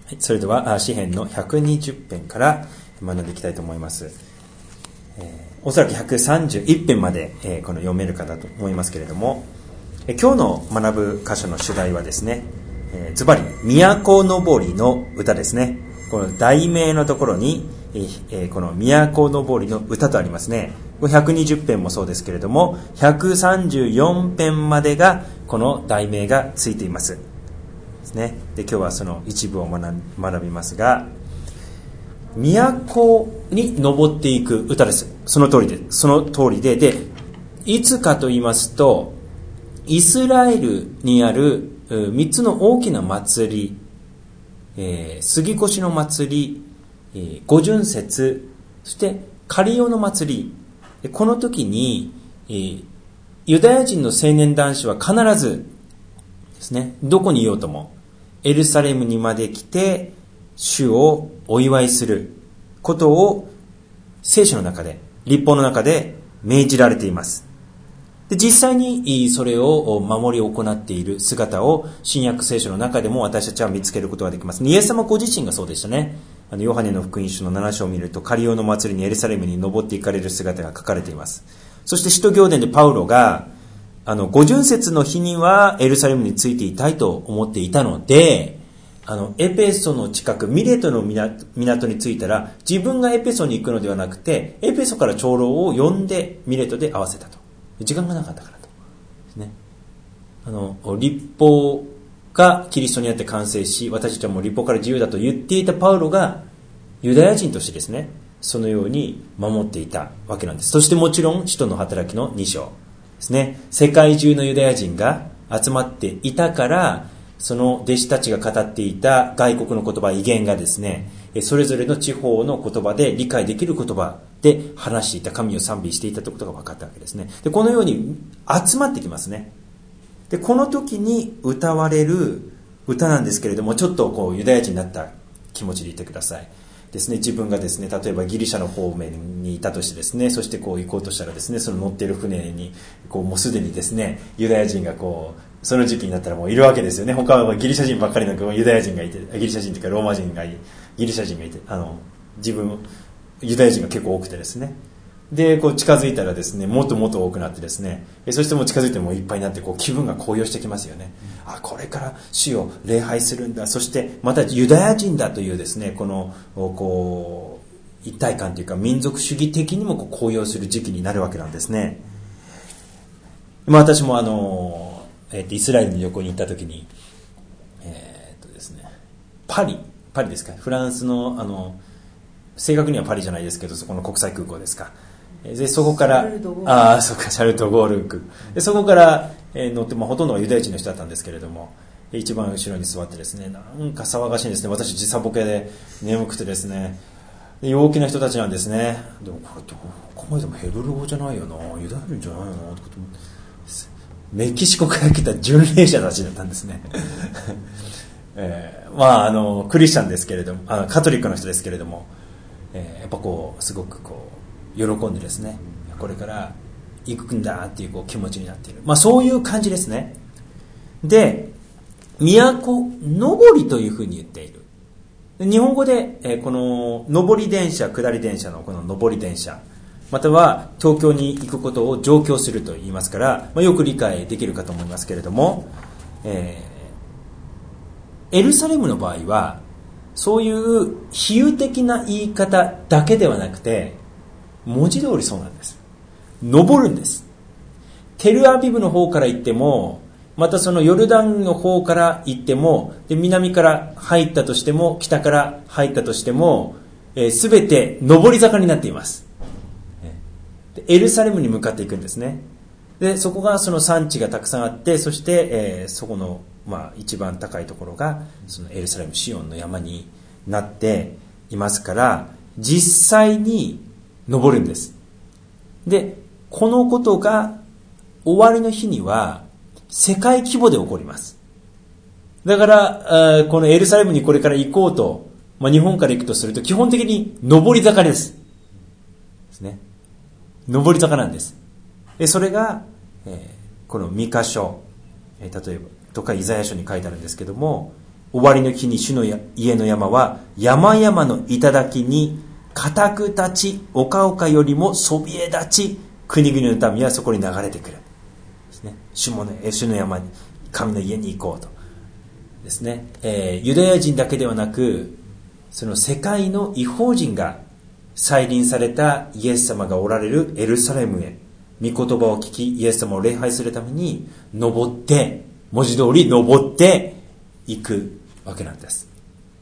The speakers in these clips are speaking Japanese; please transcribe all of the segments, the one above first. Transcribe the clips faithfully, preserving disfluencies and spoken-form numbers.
はい、それでは詩編のひゃくにじゅっぺんから学んでいきたいと思います。えー、おそらくひゃくさんじゅういっぺんまで、えー、この読めるかだと思いますけれども、えー、今日の学ぶ箇所の主題はですね、えー、ズバリ都のぼりの歌ですね。この題名のところに、えー、この都のぼりの歌とありますね。ひゃくにじゅっぺんもそうですけれども、ひゃくさんじゅうよんぺんまでがこの題名がついていますですね。で、今日はその一部を学びますが、都に登っていく歌です。その通りで、その通りで、で、いつかと言いますと、イスラエルにあるみっつの大きな祭り、えー、杉越の祭り、えー、五巡節、そしてカリオの祭り、この時に、えー、ユダヤ人の青年男子は必ずですね、どこにいようともエルサレムにまで来て主をお祝いすることを聖書の中で、律法の中で命じられています。で、実際にそれを守り行っている姿を新約聖書の中でも私たちは見つけることができます。イエス様ご自身がそうでしたね。あのヨハネの福音書のなな章を見ると、カリオの祭りにエルサレムに登っていかれる姿が書かれています。そして使徒行伝でパウロがあの五巡節の日にはエルサレムについていたいと思っていたので、あのエペソの近くミレトの 港, 港に着いたら、自分がエペソに行くのではなくて、エペソから長老を呼んでミレトで会わせたと。時間がなかったからとですね。あの律法がキリストにあって完成し、私たちはもう律法から自由だと言っていたパウロがユダヤ人としてですね、そのように守っていたわけなんです。そしてもちろん使徒の働きのに章ですね、世界中のユダヤ人が集まっていたから、その弟子たちが語っていた外国の言葉、異言がですね、それぞれの地方の言葉で理解できる言葉で話していた、神を賛美していたということが分かったわけですね。で、このように集まってきますね。で、この時に歌われる歌なんですけれども、ちょっとこうユダヤ人になった気持ちでいてください。ですね、自分がですね、例えばギリシャの方面にいたとしてですね、そしてこう行こうとしたらですね、その乗っている船にこうもうすでにですね、ユダヤ人がこうその時期になったらもういるわけですよね。他はギリシャ人ばっかりのユダヤ人がいて、ギリシャ人というかローマ人がいて、ギリシャ人がいて、あの自分ユダヤ人が結構多くてですね、でこう近づいたらですね、もっともっと多くなってですね、そしてもう近づいてもいっぱいになって、こう気分が高揚してきますよね。あ、これから主を礼拝するんだ、そしてまたユダヤ人だというですね、このこう一体感というか民族主義的にもこう高揚する時期になるわけなんですね。まあ、私もあの、えー、とイスラエルに旅行に行った時に、えー、っとですね、パリパリですか、フランスのあの正確にはパリじゃないですけど、そこの国際空港ですか。でそこからあそうかシャルトゴール区で、そこから、えー、乗って、まあ、ほとんどはユダヤ人の人だったんですけれども、一番後ろに座ってですね、なんか騒がしいんですね。私時差ボケで眠くてですね、で陽気な人たちなんですね。でもこれどこまでもヘブル語じゃないよな、ユダヤ人じゃないよなとか思って、メキシコから来た巡礼者たちだったんですね。えー、まああのクリスチャンですけれども、あカトリックの人ですけれども、えー、やっぱこうすごくこう喜んでですね、これから行くんだっていう、こう気持ちになっている、まあそういう感じですね。で、都のぼりというふうに言っている。日本語で、えー、この上り電車、下り電車のこの上り電車、または東京に行くことを上京すると言いますから、まあ、よく理解できるかと思いますけれども、えー、エルサレムの場合はそういう比喩的な言い方だけではなくて、文字通りそうなんです。登るんです。テルアビブの方から行っても、またそのヨルダンの方から行っても、で南から入ったとしても、北から入ったとしても、すべ、えー、て上り坂になっています。でエルサレムに向かっていくんですね。でそこがその産地がたくさんあって、そして、えー、そこの、まあ、一番高いところがそのエルサレムシオンの山になっていますから、実際に登るんです。でこのことが終わりの日には世界規模で起こります。だからこのエルサレムにこれから行こうと、まあ、日本から行くとすると基本的に上り坂ですですね。上り坂なんです。でそれが、えー、このミカ書、えー、例えばとかイザヤ書に書いてあるんですけども、 終わりの日に主の家の山は山々の頂に固く立ち、丘々よりもそびえ立ち、国々の民はそこに流れてくるですね。主もね、主の山に、神の家に行こうとですね、えー、ユダヤ人だけではなく、その世界の異邦人が再臨されたイエス様がおられるエルサレムへ、御言葉を聞き、イエス様を礼拝するために登って、文字通り登っていくわけなんです。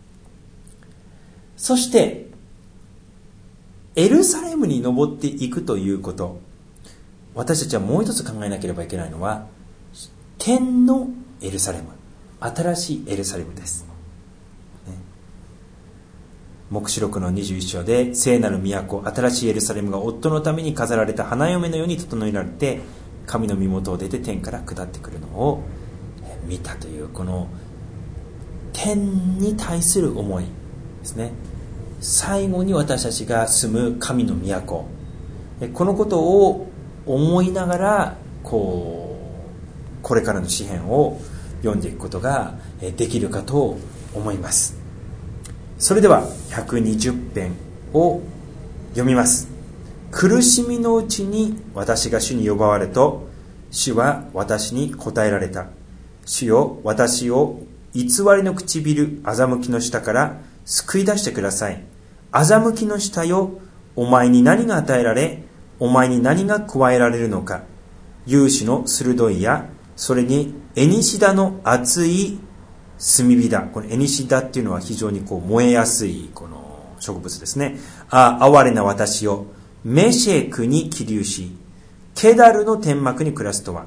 そしてエルサレムに登っていくということ、私たちはもう一つ考えなければいけないのは、天のエルサレム、新しいエルサレムです、ね、黙示録のにじゅういっ章で、聖なる都、新しいエルサレムが夫のために飾られた花嫁のように整えられて、神の身元を出て天から下ってくるのを見たという、この天に対する思いですね。最後に私たちが住む神の都、このことを思いながら、こうこれからの詩編を読んでいくことができるかと思います。それではひゃくにじゅう編を読みます。苦しみのうちに私が主に呼ばわれと、主は私に答えられた。主よ、私を偽りの唇、欺きの下から救い出してください。欺きの下よ、お前に何が与えられ、お前に何が加えられるのか。勇士の鋭い矢、それにエニシダの熱い炭火だ。このエニシダっていうのは非常にこう燃えやすいこの植物ですね。ああ、哀れな私よ、メシェクに起立し、ケダルの天幕に暮らすとは。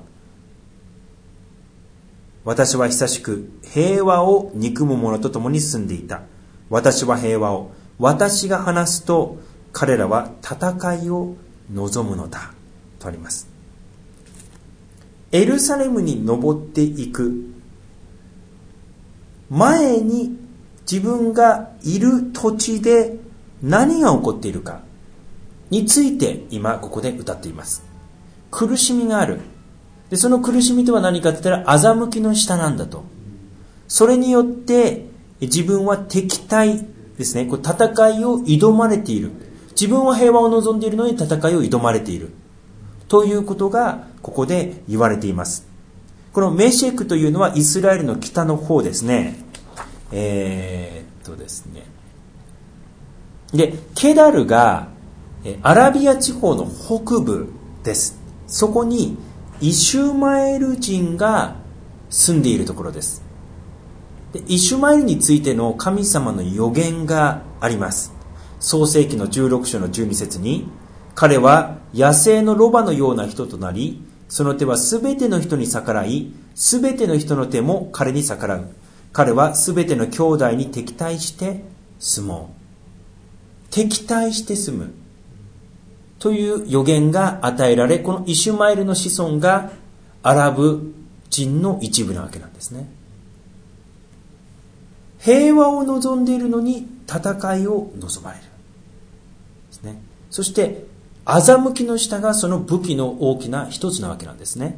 私は久しく平和を憎む者と共に住んでいた。私は平和を、私が話すと彼らは戦いを望むのだとあります。エルサレムに登っていく前に、自分がいる土地で何が起こっているかについて今ここで歌っています。苦しみがある。で、その苦しみとは何かと言ったら、欺きの下なんだと。それによって自分は敵対ですね、こう戦いを挑まれている。自分は平和を望んでいるのに戦いを挑まれているということがここで言われています。このメシェクというのはイスラエルの北の方ですね。えー、っとですね。で、ケダルがアラビア地方の北部です。そこにイシュマエル人が住んでいるところです。で、イシュマエルについての神様の予言があります。創世記のじゅうろく章のじゅうに節に、彼は野生のロバのような人となり、その手はすべての人に逆らい、すべての人の手も彼に逆らう。彼はすべての兄弟に敵対して住もう。敵対して住むという予言が与えられ、このイシュマエルの子孫がアラブ人の一部なわけなんですね。平和を望んでいるのに戦いを望まれるですね。そして欺きの下がその武器の大きな一つなわけなんですね。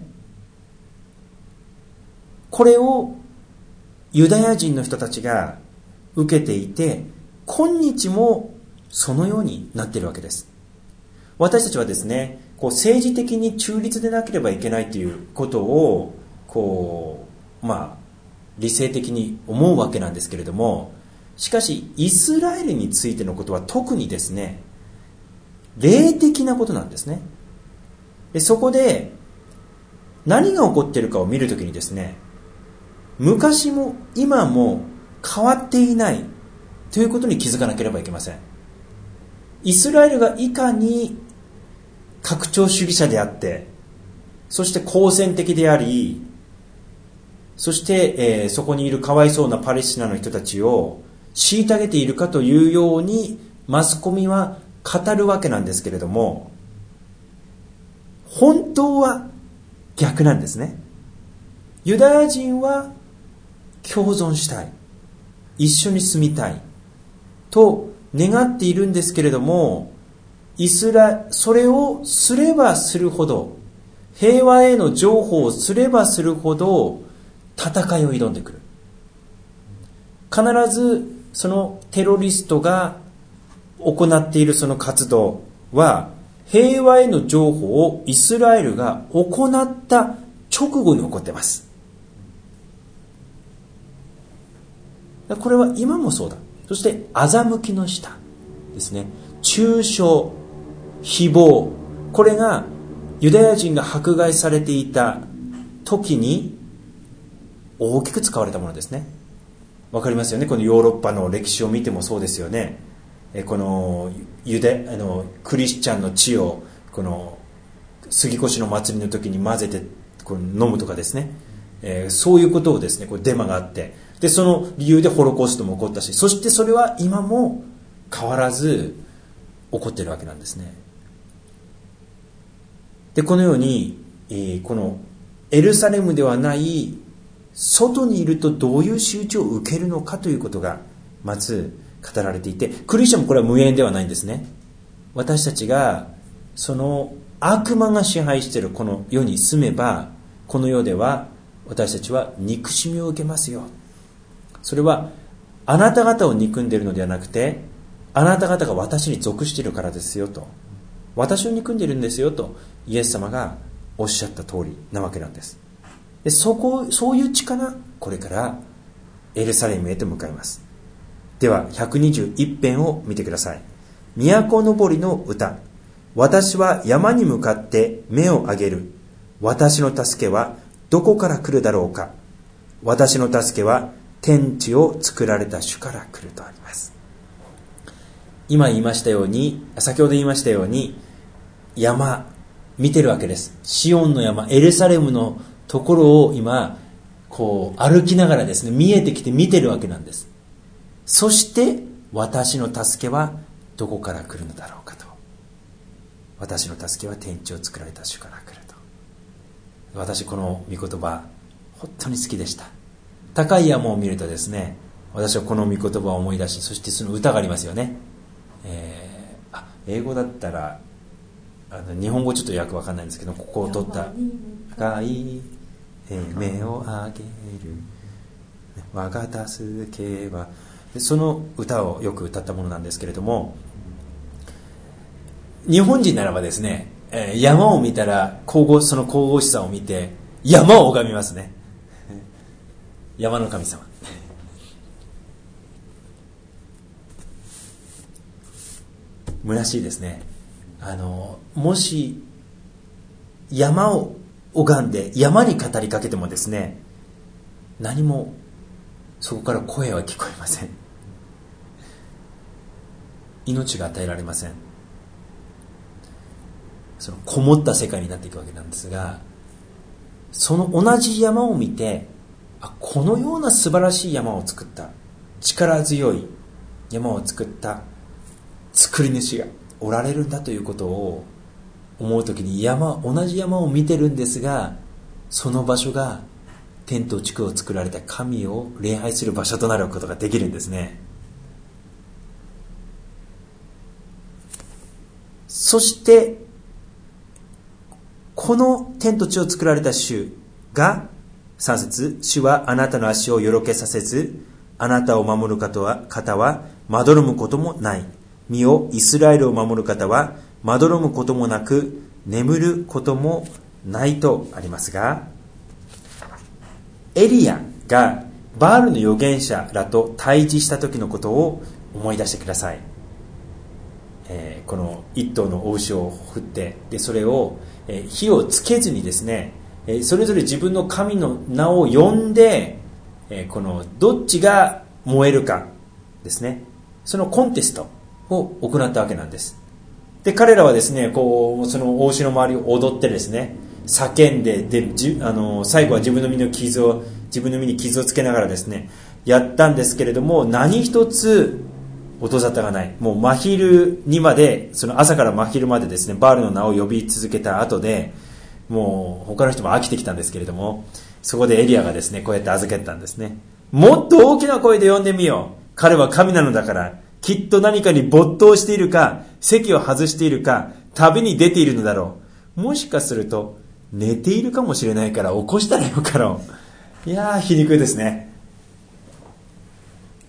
これをユダヤ人の人たちが受けていて、今日もそのようになっているわけです。私たちはですね、こう政治的に中立でなければいけないということをこうまあ理性的に思うわけなんですけれども、しかしイスラエルについてのことは特にですね、霊的なことなんですね。で、そこで何が起こっているかを見るときにですね、昔も今も変わっていないということに気づかなければいけません。イスラエルがいかに拡張主義者であって、そして好戦的であり、そして、えー、そこにいるかわいそうなパレスチナの人たちを虐げているかというようにマスコミは語るわけなんですけれども、本当は逆なんですね。ユダヤ人は共存したい、一緒に住みたいと願っているんですけれども、イスラそれをすればするほど、平和への譲歩をすればするほど戦いを挑んでくる。 必ずそのテロリストが行っているその活動は平和への譲歩をイスラエルが行った直後に起こっています。これは今もそうだ。そして欺きの下ですね、中傷、誹謗、これがユダヤ人が迫害されていた時に大きく使われたものですね。わかりますよね。このヨーロッパの歴史を見てもそうですよね。えこのユダあのクリスチャンの血をこの杉越の祭りの時に混ぜてこの飲むとかですね、えー、そういうことをですね、こうデマがあって、でその理由でホロコーストも起こったし、そしてそれは今も変わらず起こっているわけなんですね。でこのように、えー、このエルサレムではない外にいるとどういう仕打ちを受けるのかということがまず語られていて、クリスチャンもこれは無縁ではないんですね。私たちがその悪魔が支配しているこの世に住めば、この世では私たちは憎しみを受けますよ。それはあなた方を憎んでいるのではなくて、あなた方が私に属しているからですよと、私を憎んでいるんですよとイエス様がおっしゃった通りなわけなんです。でそこそういう力、これからエルサレムへと向かいます。ではひゃくにじゅういち編を見てください。都のぼりの歌。私は山に向かって目を上げる。私の助けはどこから来るだろうか。私の助けは天地を作られた主から来るとあります。今言いましたように、先ほど言いましたように、山見てるわけです。シオンの山、エルサレムのところを今こう歩きながらですね、見えてきて見てるわけなんです。そして私の助けはどこから来るのだろうかと。私の助けは天地を作られた主から来ると。私この御言葉本当に好きでした。高い山を見るとですね、私はこの御言葉を思い出し、そしてその歌がありますよね。えー、あ英語だったらあの日本語ちょっと訳わかんないんですけど、ここを取った高い目を上げる我が助けは、その歌をよく歌ったものなんですけれども、日本人ならばですね、山を見たら神々その神々しさを見て山を拝みますね。山の神様。虚しいですね。あのもし山を拝んで山に語りかけてもですね、何もそこから声は聞こえません。命が与えられません。そのこもった世界になっていくわけなんですが、その同じ山を見て、あ、このような素晴らしい山を作った、力強い山を作った作り主がおられるんだということを思うときに、山同じ山を見てるんですが、その場所が天と地を作られた神を礼拝する場所となることができるんですね。そしてこの天と地を作られた主がさん節、主はあなたの足をよろけさせず、あなたを守る方は、方はまどろむこともない。見よ、イスラエルを守る方はまどろむこともなく眠ることもないとありますが、エリアがバールの預言者らと対峙した時のことを思い出してください。えー、この一頭の雄牛を振って、でそれを、えー、火をつけずにですね、えー、それぞれ自分の神の名を呼んで、えー、このどっちが燃えるかですね、そのコンテストを行ったわけなんです。で彼らはですね、こうその雄牛の周りを踊ってですね、叫んで、でじあの最後は自分の身の傷を自分の身に傷をつけながらですねやったんですけれども、何一つ音沙汰がない。もう真昼にまで、その朝から真昼までですね、バールの名を呼び続けた後で、もう他の人も飽きてきたんですけれども、そこでエリアがですね、こうやって預けたんですね。もっと大きな声で呼んでみよう。彼は神なのだから、きっと何かに没頭しているか、席を外しているか、旅に出ているのだろう。もしかすると寝ているかもしれないから起こしたらよかろう。いやー、皮肉ですね。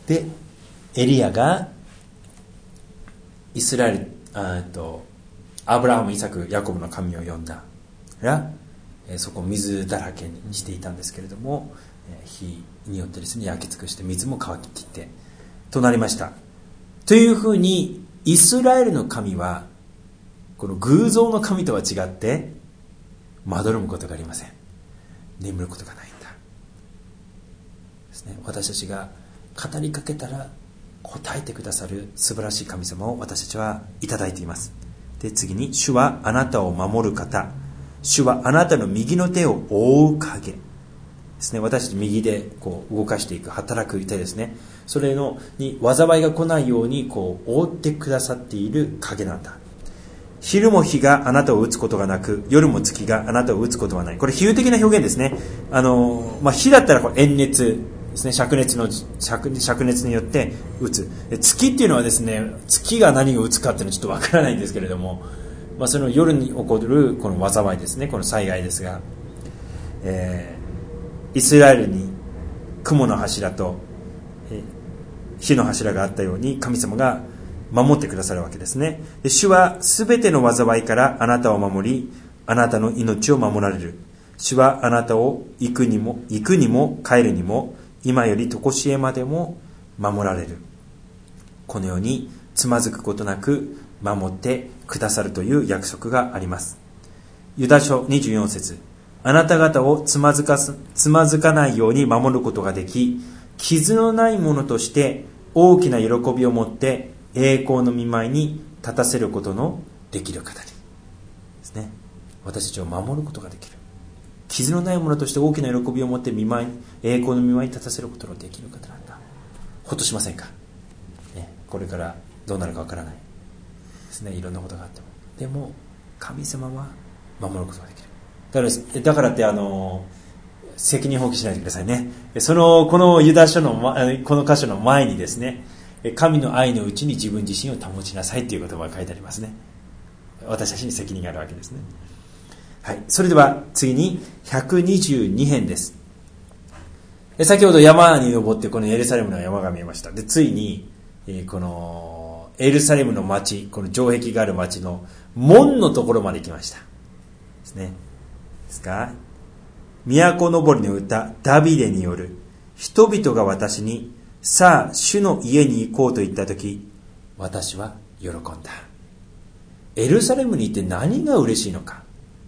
でエリアがイスラエルあとアブラハム、イサク、ヤコブの神を呼んだら、そこを水だらけにしていたんですけれども、火によってですね焼き尽くして水も乾ききってとなりました。というふうにイスラエルの神はこの偶像の神とは違ってまどろむことがありません。眠ることがないんだですね。私たちが語りかけたら答えてくださる素晴らしい神様を私たちはいただいています。で、次に、主はあなたを守る方、主はあなたの右の手を覆う影ですね。私たち右でこう動かしていく働く手ですね。それのに災いが来ないようにこう覆ってくださっている影なんだ。昼も日があなたを打つことがなく、夜も月があなたを打つことはない。これ比喩的な表現ですね。あの、まあ、火だったらこう炎熱ですね、灼熱の 灼, 灼熱によって打つ。月っていうのはですね、月が何を打つかっていうのはちょっとわからないんですけれども、まあ、その夜に起こるこの災いですね、この災害ですが、えー、イスラエルに雲の柱と、えー、火の柱があったように神様が守ってくださるわけですね。で、主はすべての災いからあなたを守り、あなたの命を守られる。主はあなたを行くにも行くにも帰るにも今より常しえまでも守られる。このようにつまずくことなく守ってくださるという約束があります。ユダ書にじゅうよん節、あなた方をつまずかす、つまずかないように守ることができ、傷のないものとして大きな喜びを持って栄光の御前に立たせることのできる方にですね。私たちを守ることができる。傷のないものとして大きな喜びを持って御前に栄光の御前に立たせることのできる方なんだ。ほっとしませんか、ね、これからどうなるかわからないですね。いろんなことがあっても、でも神様は守ることができる。だからだからってあの責任放棄しないでくださいね。そのこのユダ書のこの箇所の前にですね、神の愛のうちに自分自身を保ちなさいという言葉が書いてありますね。私たちに責任があるわけですね。はい、それでは次にひゃくにじゅうに編です。先ほど山に登ってこのエルサレムの山が見えました。で、ついにこのエルサレムの町、この城壁がある町の門のところまで来ましたですね。ですか、都のぼりの歌ダビデによる、人々が私にさあ主の家に行こうと言ったとき、私は喜んだ。エルサレムに行って何が嬉しいのか。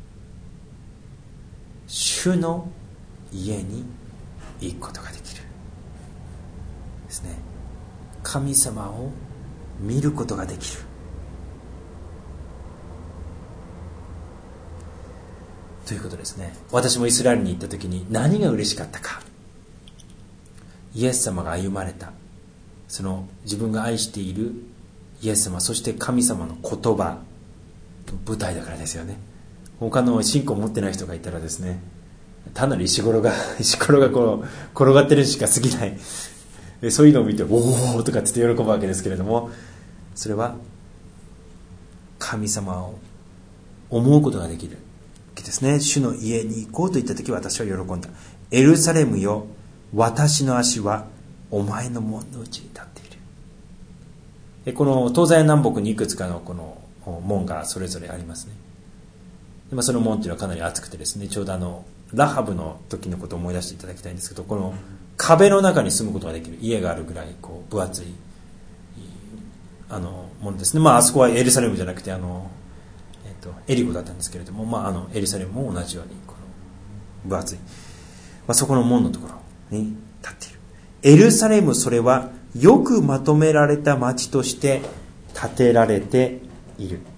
主の家に行くことができるですね。神様を見ることができるということですね。私もイスラエルに行った時に何が嬉しかったか。イエス様が歩まれた、その自分が愛しているイエス様、そして神様の言葉、舞台だからですよね。他の信仰を持ってない人がいたらですね、単なる石ころが石ころがこう転がってるしか過ぎない、そういうのを見ておーとかって言って喜ぶわけですけれども、それは神様を思うことができるわけですね。主の家に行こうと言った時、私は喜んだ。エルサレムよ、私の足はお前の門のうちに立っている。で、この東西南北にいくつかのこの門がそれぞれありますね。で、まあ、その門というのはかなり厚くてですね、ちょうどあのラハブの時のことを思い出していただきたいんですけど、この壁の中に住むことができる家があるぐらいこう分厚いあのものですね。まあ、あそこはエルサレムじゃなくてあの、えっと、エリコだったんですけれども、まあ、あのエルサレムも同じようにこの分厚い、まあ、そこの門のところに立っている。エルサレム、それはよくまとめられた町として建てられている。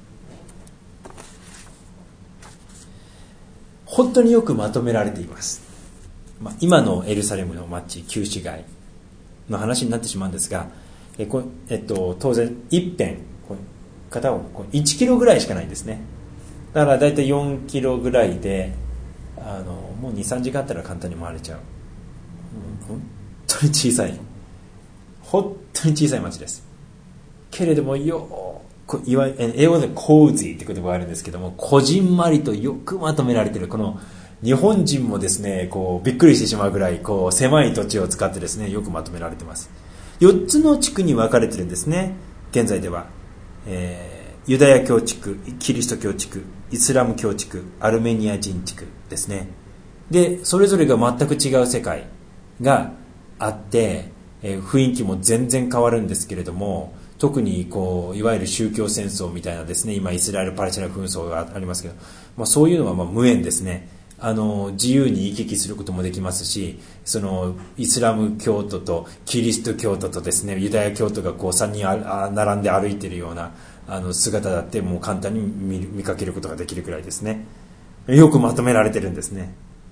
本当によくまとめられています。まあ、今のエルサレムの町、旧市街の話になってしまうんですが、えこえっと、当然一辺こう片方こういちキロぐらいしかないんですね。だからだいたいよんキロぐらいで、あのもう にさんじかんあったら簡単に回れちゃう。本当に小さい本当に小さい町ですけれども、よいわゆる英語でコージーって言葉があるんですけども、こじんまりとよくまとめられている。この日本人もですね、こうびっくりしてしまうぐらいこう狭い土地を使ってですね、よくまとめられています。 よっつの地区に分かれてるんですね。現在では、えー、ユダヤ教地区、キリスト教地区、イスラム教地区、アルメニア人地区ですね。でそれぞれが全く違う世界があって、えー、雰囲気も全然変わるんですけれども、特にこういわゆる宗教戦争みたいなですね、今イスラエルパレスチナ紛争がありますけど、まあ、そういうのはまあ無縁ですね。あの自由に行き来することもできますし、そのイスラム教徒とキリスト教徒とですね、ユダヤ教徒がこうさんにんあ並んで歩いているようなあの姿だってもう簡単に 見, 見かけることができるくらいですね。よくまとめられてるんですね。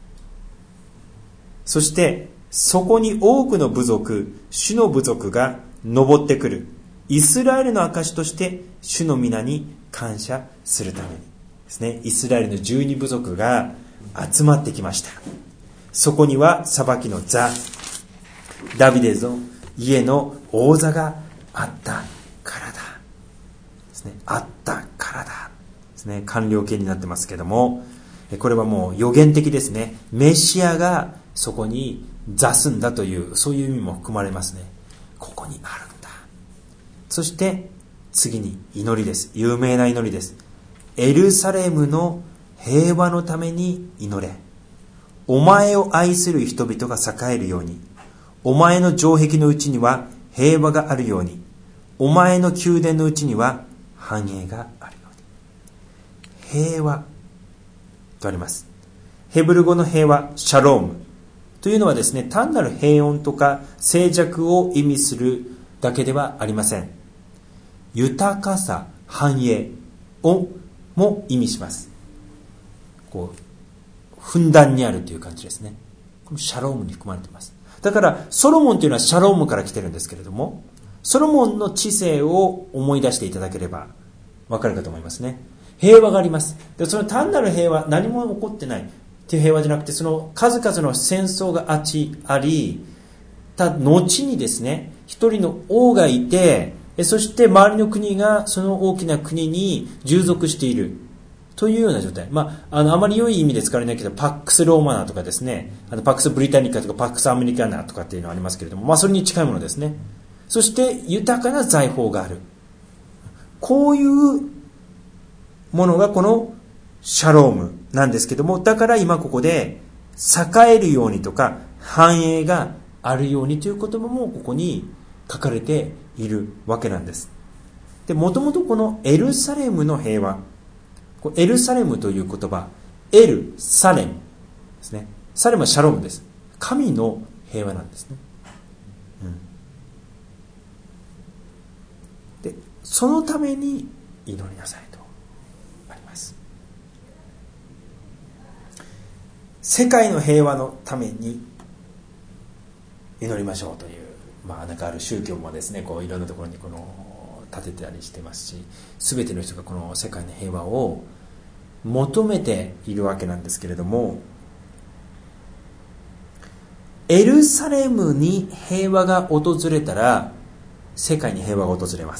そしてそこに多くの部族、主の部族が登ってくる。イスラエルの証として主の皆に感謝するためにですね、イスラエルのじゅうに部族が集まってきました。そこには裁きの座、ダビデの家の王座があったからだですね。あったからだですね。官僚形になってますけども、これはもう予言的ですね。メシアがそこに座すんだという、そういう意味も含まれますね。ここにあるんだ。そして次に祈りです。有名な祈りです。エルサレムの平和のために祈れ。お前を愛する人々が栄えるように。お前の城壁のうちには平和があるように。お前の宮殿のうちには繁栄があるように。平和とあります。ヘブル語の平和、シャロームというのはですね、単なる平穏とか静寂を意味するだけではありません。豊かさ、繁栄をも意味します。こうふんだんにあるという感じですね。このシャロームに含まれています。だからソロモンというのはシャロームから来てるんですけれども、ソロモンの知性を思い出していただければわかるかと思いますね。平和があります。でその単なる平和、何も起こってないっていう平和じゃなくて、その数々の戦争があちありた後にですね、一人の王がいて、そして周りの国がその大きな国に従属しているというような状態。まあ、あの、あまり良い意味で使われないけど、パックスローマナとかですね、あのパックスブリタニカとかパックスアメリカナとかっていうのがありますけれども、まあ、それに近いものですね。そして豊かな財宝がある。こういうものがこのシャロームなんですけども、だから今ここで栄えるようにとか繁栄があるようにという言葉もここに書かれているわけなんです。で、もともとこのエルサレムの平和、エルサレムという言葉、エルサレムですね。サレムはシャロームです。神の平和なんですね。うん、で、そのために祈りなさいとあります。世界の平和のために祈りましょうという、まあなんかある宗教もですね、こういろんなところにこの立てたりしてますし、すべての人がこの世界の平和を求めているわけなんですけれども、エルサレムに平和が訪れたら世界に平和が訪れます。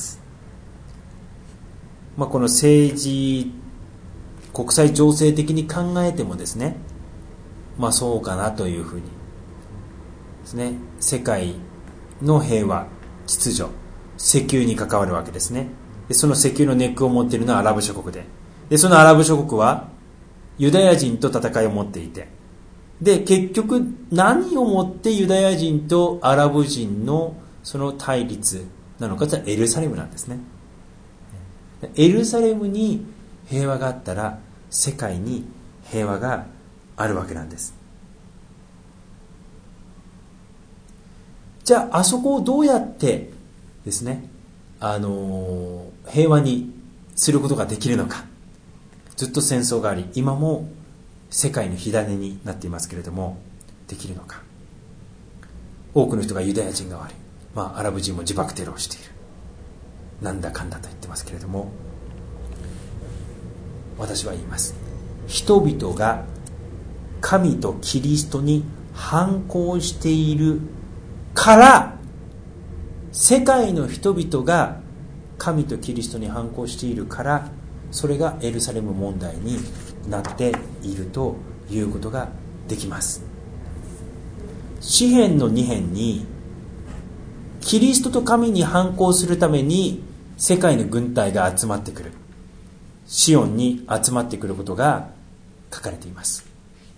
まあ、この政治国際情勢的に考えてもですね、まあそうかなというふうにですね、世界の平和、秩序、石油に関わるわけですね。でその石油のネックを持っているのはアラブ諸国で、でそのアラブ諸国はユダヤ人と戦いを持っていて、で結局何をもってユダヤ人とアラブ人のその対立なのかというとエルサレムなんですね。エルサレムに平和があったら世界に平和があるわけなんです。じゃああそこをどうやってですね、あのー、平和にすることができるのか。ずっと戦争があり、今も世界の火種になっていますけれども、できるのか。多くの人がユダヤ人が悪い、まあアラブ人も自爆テロをしている、なんだかんだと言ってますけれども、私は言います。人々が神とキリストに反抗しているから、世界の人々が神とキリストに反抗しているから、それがエルサレム問題になっているということができます。詩編のに編にキリストと神に反抗するために世界の軍隊が集まってくる、シオンに集まってくることが書かれています。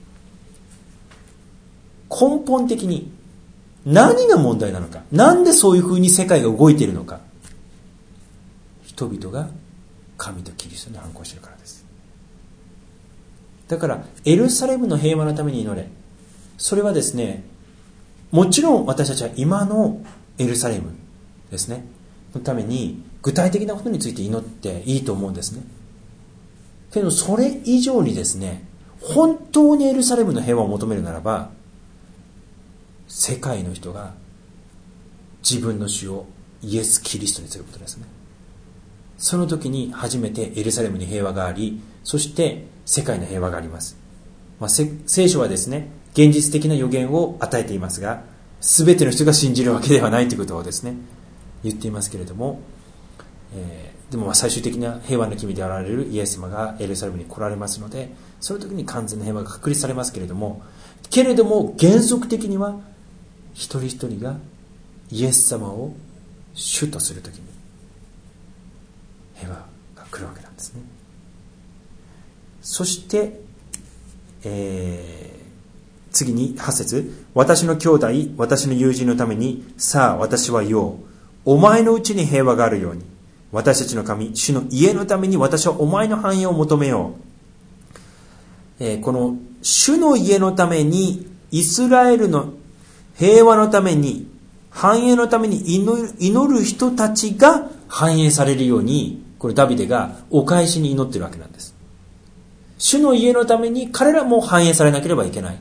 根本的に何が問題なのか、なんでそういうふうに世界が動いているのか、人々が神とキリストに反抗しているからです。だからエルサレムの平和のために祈れ、それはですね、もちろん私たちは今のエルサレムですねのために具体的なことについて祈っていいと思うんですね。けどそれ以上にですね、本当にエルサレムの平和を求めるならば、世界の人が自分の主をイエス・キリストにすることですね。その時に初めてエルサレムに平和があり、そして世界の平和があります。まあ、聖書はですね、現実的な予言を与えていますが、全ての人が信じるわけではないということをですね言っていますけれども、えー、でもまあ最終的な平和の君であられるイエス様がエルサレムに来られますので、その時に完全な平和が確立されますけれども、けれども原則的には一人一人がイエス様を主とする時に平和が来るわけなんですね。そして、えー次にはち節、私の兄弟、私の友人のために、さあ私は言おう。お前のうちに平和があるように、私たちの神、主の家のために私はお前の繁栄を求めよう。えー、この主の家のために、イスラエルの平和のために、繁栄のために祈る、祈る人たちが繁栄されるように、これダビデがお返しに祈っているわけなんです。主の家のために彼らも繁栄されなければいけない。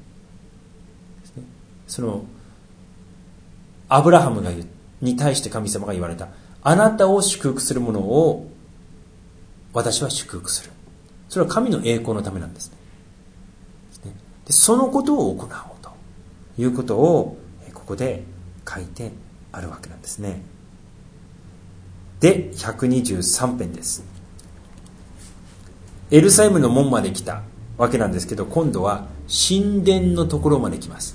そのアブラハムがに対して神様が言われた、あなたを祝福するものを私は祝福する。それは神の栄光のためなんですね。でそのことを行おうということをここで書いてあるわけなんですね。でひゃくにじゅうさん編です。エルサレムの門まで来たわけなんですけど、今度は神殿のところまで来ます。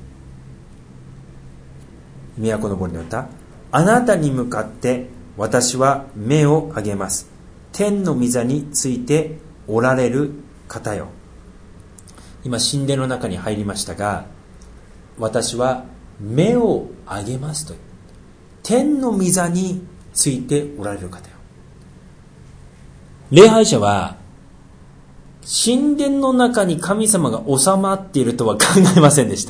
都のぼりの歌、あなたに向かって私は目を上げます。天の御座についておられる方よ。今神殿の中に入りましたが、私は目を上げますという、天の御座についておられる方よ。礼拝者は神殿の中に神様が収まっているとは考えませんでした。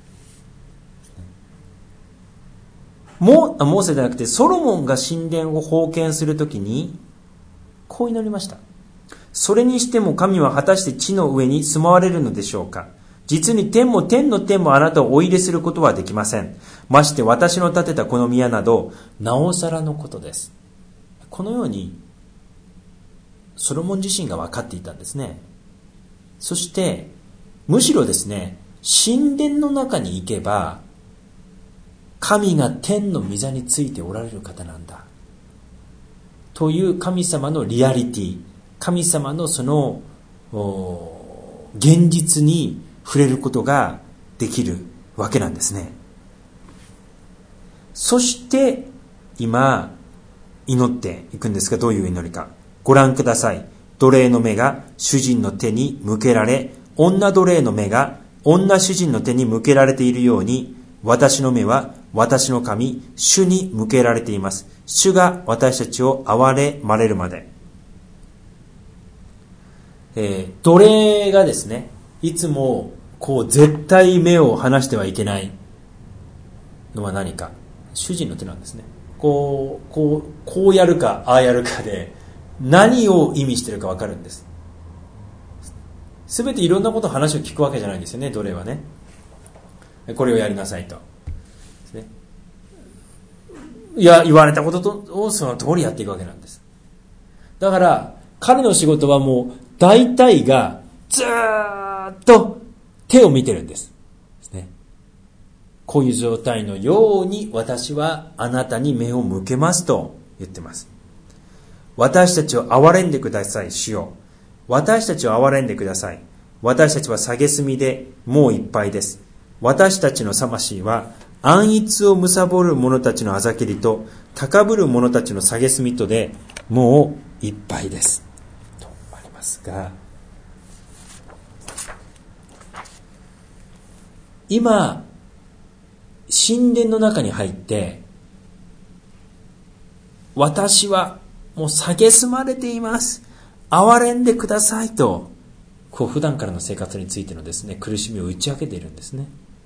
モーセじゃなくてソロモンが神殿を封建するときにこう祈りました。それにしても神は果たして地の上に住まわれるのでしょうか。実に天も天の天もあなたをお入れすることはできません。まして私の建てたこの宮などなおさらのことです。このようにソロモン自身が分かっていたんですね。そしてむしろですね、神殿の中に行けば神が天の御座についておられる方なんだという神様のリアリティ、神様のその現実に触れることができるわけなんですね。そして今祈っていくんですが、どういう祈りかご覧ください。奴隷の目が主人の手に向けられ、女奴隷の目が女主人の手に向けられているように、私の目は私の神主に向けられています。主が私たちを憐れまれるまで。えー、奴隷がですね、いつもこう絶対目を離してはいけないのは何か、主人の手なんですね。こうこうこうやるかああやるかで何を意味しているか分かるんです。すべていろんなことを話を聞くわけじゃないんですよね、奴隷はね。これをやりなさいと、ね、いや言われたことをその通りやっていくわけなんです。だから彼の仕事はもう大体がずーっと手を見てるんです、ね、こういう状態のように私はあなたに目を向けますと言ってます。私たちを憐れんでください、主よ。私たちを憐れんでください。私たちは蔑みでもういっぱいです。私たちの魂は安逸を貪る者たちのあざけりと高ぶる者たちの蔑みとでもういっぱいですとありますが、今神殿の中に入って私はもう蔑まれています、憐れんでくださいと、こう普段からの生活についてのですね苦しみを打ち明けているんですね。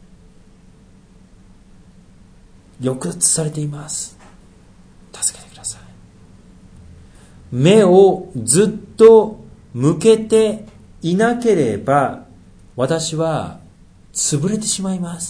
抑圧されています、助けてください。目をずっと向けていなければ私は潰れてしまいます。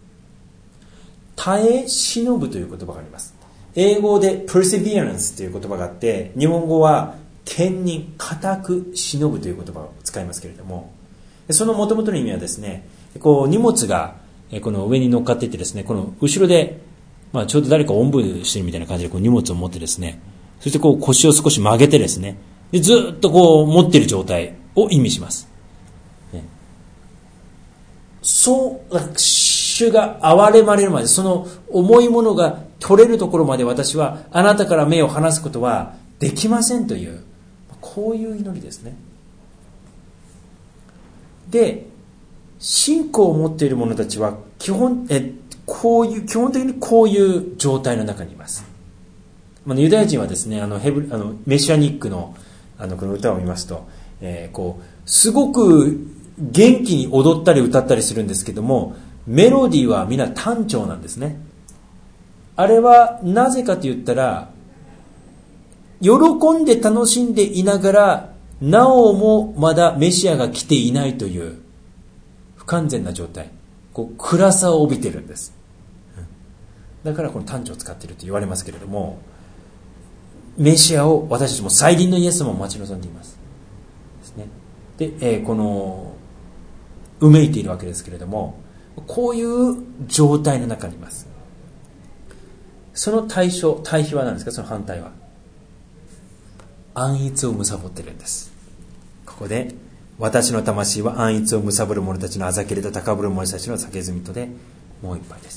耐え忍ぶという言葉があります。英語で perseverance という言葉があって、日本語は堅忍、固く忍ぶという言葉を使いますけれども、その元々の意味はですね、こう荷物がこの上に乗っかっていってですね、この後ろで、まあ、ちょうど誰かおんぶしてるみたいな感じでこう荷物を持ってですね、そしてこう腰を少し曲げてですね、でずっとこう持っている状態を意味します。ね、そう主が憐れまれるまで、その重いものが取れるところまで私はあなたから目を離すことはできませんという、こういう祈りですね。で、信仰を持っている者たちは基本えこういう基本的にこういう状態の中にいます。ユダヤ人はですね、あのヘブあのメシアニックのあのこの歌を見ますと、えー、こうすごく元気に踊ったり歌ったりするんですけども、メロディーはみんな単調なんですね。あれはなぜかと言ったら、喜んで楽しんでいながらなおもまだメシアが来ていないという不完全な状態、こう暗さを帯びてるんです。だからこの単調を使っていると言われますけれども、メシアを私たちも再臨のイエス様を待ち望んでいますですね。で、えー、このうめいているわけですけれども、こういう状態の中にいます。その対象、対比は何ですか？その反対は安逸を貪っているんです。ここで私の魂は安逸を貪る者たちのあざけりと高ぶる者たちの蔑みとでもういっぱいです。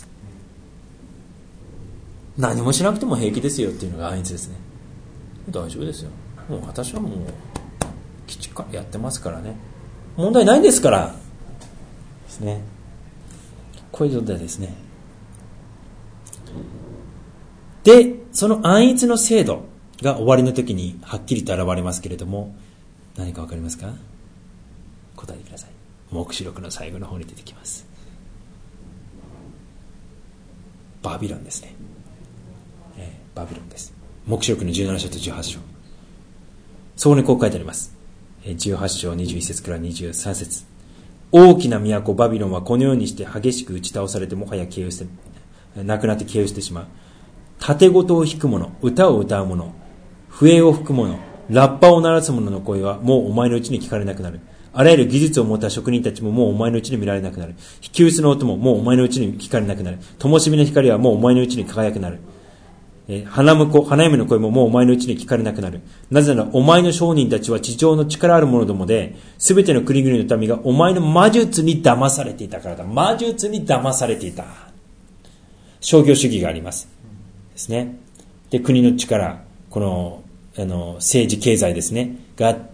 何もしなくても平気ですよっていうのが安逸ですね。大丈夫ですよ、もう私はもうきちっかりやってますからね、問題ないんですからですね。こういう状態ですね。で、その安逸の制度が終わりの時にはっきりと現れますけれども、何か分かりますか？答えてください。黙示録の最後の方に出てきます。バビロンですね、えー、バビロンです。黙示録のじゅうなな章とじゅうはち章、そこにこう書いてあります。じゅうはち章にじゅういち節からにじゅうさん節、大きな都バビロンはこのようにして激しく打ち倒されて、もはや消え失せなくなって消え失せてしまう。盾事を弾く者、歌を歌う者、笛を吹く者、ラッパを鳴らす者の声はもうお前のうちに聞かれなくなる。あらゆる技術を持った職人たちももうお前のうちに見られなくなる。引き薄の音ももうお前のうちに聞かれなくなる。灯火の光はもうお前のうちに輝くなる。え花婿、花嫁の声ももうお前のうちに聞かれなくなる。なぜならお前の商人たちは地上の力ある者どもで、すべての国々の民がお前の魔術に騙されていたからだ。魔術に騙されていた。商業主義がありますですね。で、国の力、このあの政治経済ですねがあって、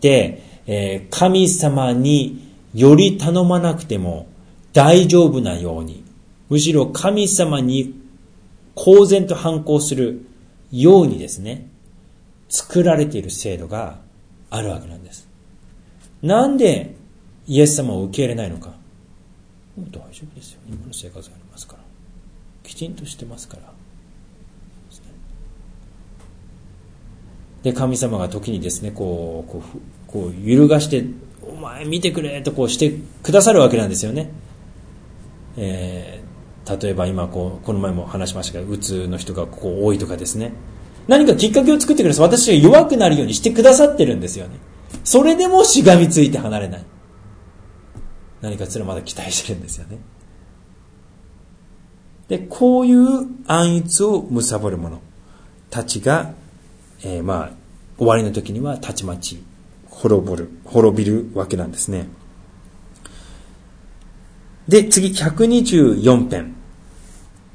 えー、神様により頼まなくても大丈夫なように、むしろ神様に公然と反抗するようにですね、作られている制度があるわけなんです。なんでイエス様を受け入れないのか。もう大丈夫ですよ、今の生活がありますから、きちんとしてますからですね。で、神様が時にですね、こうこうこう揺るがして、お前見てくれとこうしてくださるわけなんですよね。えー例えば今こうこの前も話しましたけど、うつの人がここ多いとかですね、何かきっかけを作ってくれる、私が弱くなるようにしてくださってるんですよね。それでもしがみついて離れない、何かそれまだ期待してるんですよね。で、こういう安逸を貪る者たちが、えー、まあ終わりの時にはたちまち滅ぼる滅びるわけなんですね。で、次ひゃくにじゅうよん編、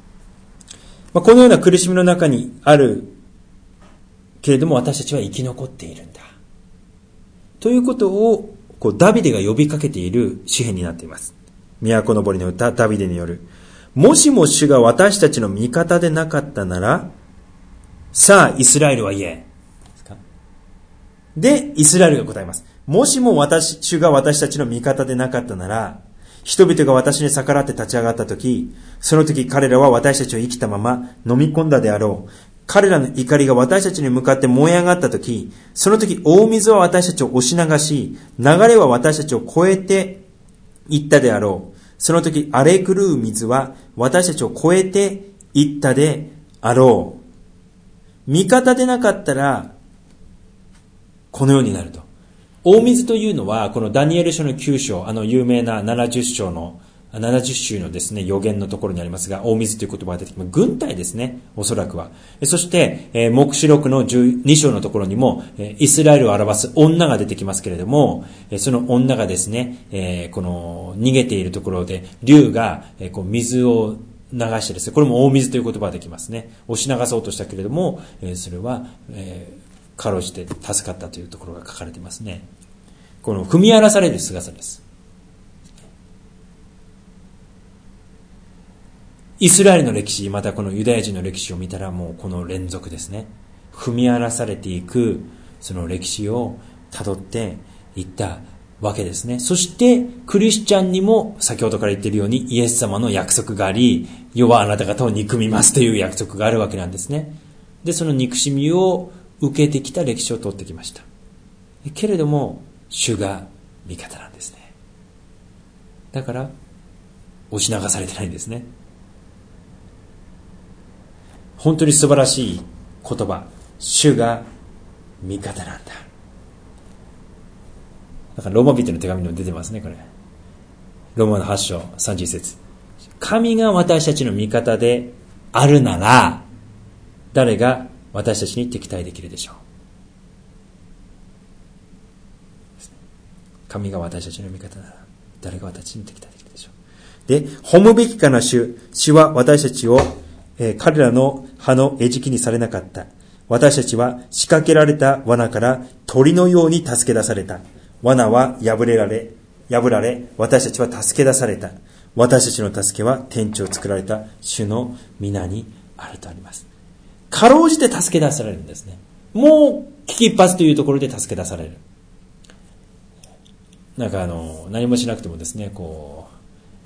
まあ、このような苦しみの中にあるけれども、私たちは生き残っているんだということをこうダビデが呼びかけている詩篇になっています。都のぼりの歌、ダビデによる。もしも主が私たちの味方でなかったなら、さあイスラエルは言え。で、イスラエルが答えます。もしも私、主が私たちの味方でなかったなら、人々が私に逆らって立ち上がったとき、その時彼らは私たちを生きたまま飲み込んだであろう。彼らの怒りが私たちに向かって燃え上がったとき、その時大水は私たちを押し流し、流れは私たちを越えていったであろう。その時荒れ狂う水は私たちを越えていったであろう。味方でなかったら、このようになると。大水というのは、このダニエル書のきゅう章、あの有名なななじゅっ章の、ななじゅっ週のですね、予言のところにありますが、大水という言葉が出てきます。軍隊ですね、おそらくは。そして、えー、黙示録のじゅうに章のところにも、えー、イスラエルを表す女が出てきますけれども、えー、その女がですね、えー、この逃げているところで、竜が、えー、こう水を流してですね、これも大水という言葉ができますね。押し流そうとしたけれども、えー、それは、えー、かろうじて助かったというところが書かれていますね。この踏み荒らされる姿です。イスラエルの歴史、またこのユダヤ人の歴史を見たらもうこの連続ですね。踏み荒らされていくその歴史を辿っていったわけですね。そしてクリスチャンにも先ほどから言っているようにイエス様の約束があり、世はあなた方を憎みますという約束があるわけなんですね。で、その憎しみを受けてきた歴史を通ってきました。けれども主が味方なんですね。だから押し流されてないんですね。本当に素晴らしい言葉。主が味方なんだ。だからローマ人の手紙にも出てますね、これ。ローマのはち章さんじゅういち節。神が私たちの味方であるなら、誰が私たちに敵対できるでしょう。神が私たちの味方なら、誰が私たちに敵対できるでしょう。で、褒むべきかな主。主は私たちをえー、彼らの歯の餌食にされなかった。私たちは仕掛けられた罠から鳥のように助け出された。罠は破れられ、破られ、私たちは助け出された。私たちの助けは天地を作られた主の皆にあるとあります。かろうじて助け出されるんですね。もう危機一髪というところで助け出される。なんかあの、何もしなくてもですね、こう、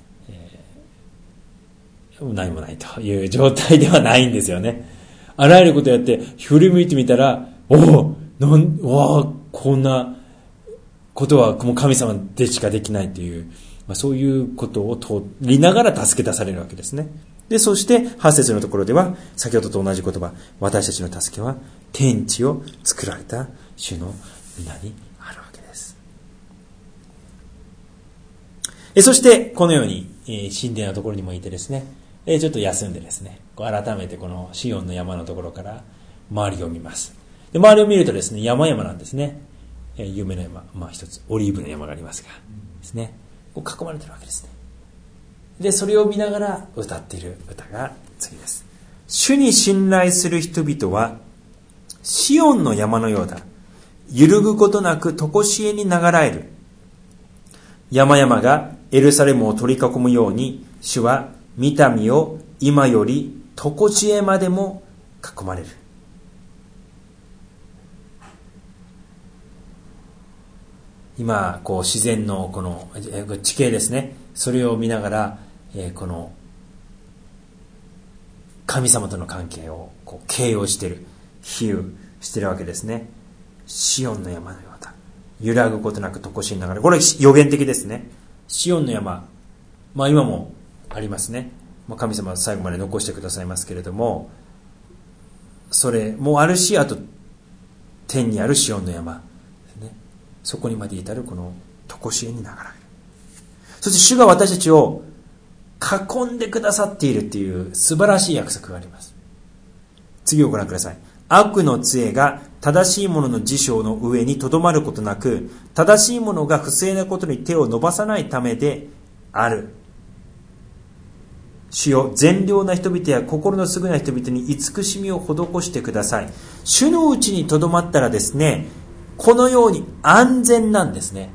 何もないという状態ではないんですよね。あらゆることをやって振り向いてみたら、おお、なんわあこんなことはもう神様でしかできないという、まあ、そういうことを通りながら助け出されるわけですね。で、そしてはち節のところでは先ほどと同じ言葉、私たちの助けは天地を作られた主の皆にあるわけです。えそしてこのように、えー、神殿のところにもいてですね、えー、ちょっと休んでですね、こう改めてこのシオンの山のところから周りを見ます。で、周りを見るとですね、山々なんですね。えー、有名な山、まあ一つオリーブの山がありますがですね、こう囲まれているわけですね。で、それを見ながら歌っている歌が次です。主に信頼する人々はシオンの山のようだ。揺るぐことなく常しえに流れる。山々がエルサレムを取り囲むように、主は御民を今より常しえまでも囲まれる。今こう自然のこの地形ですね、それを見ながら、えー、この神様との関係をこう形容している、比喩しているわけですね。シオンの山のようだ。揺らぐことなく常しえに流れる。これ予言的ですね。シオンの山、まあ今もありますね。まあ、神様は最後まで残してくださいますけれども、それもあるし、あと天にあるシオンの山ですね。そこにまで至るこの常しえに流れる。そして主が私たちを囲んでくださっているっていう素晴らしい約束があります。次をご覧ください。悪の杖が正しい者の辞書の上にとどまることなく、正しい者が不正なことに手を伸ばさないためである。 主よ、善良な人々や心の優れな人々に慈しみを施してください。主のうちにとどまったらですね、このように安全なんですね。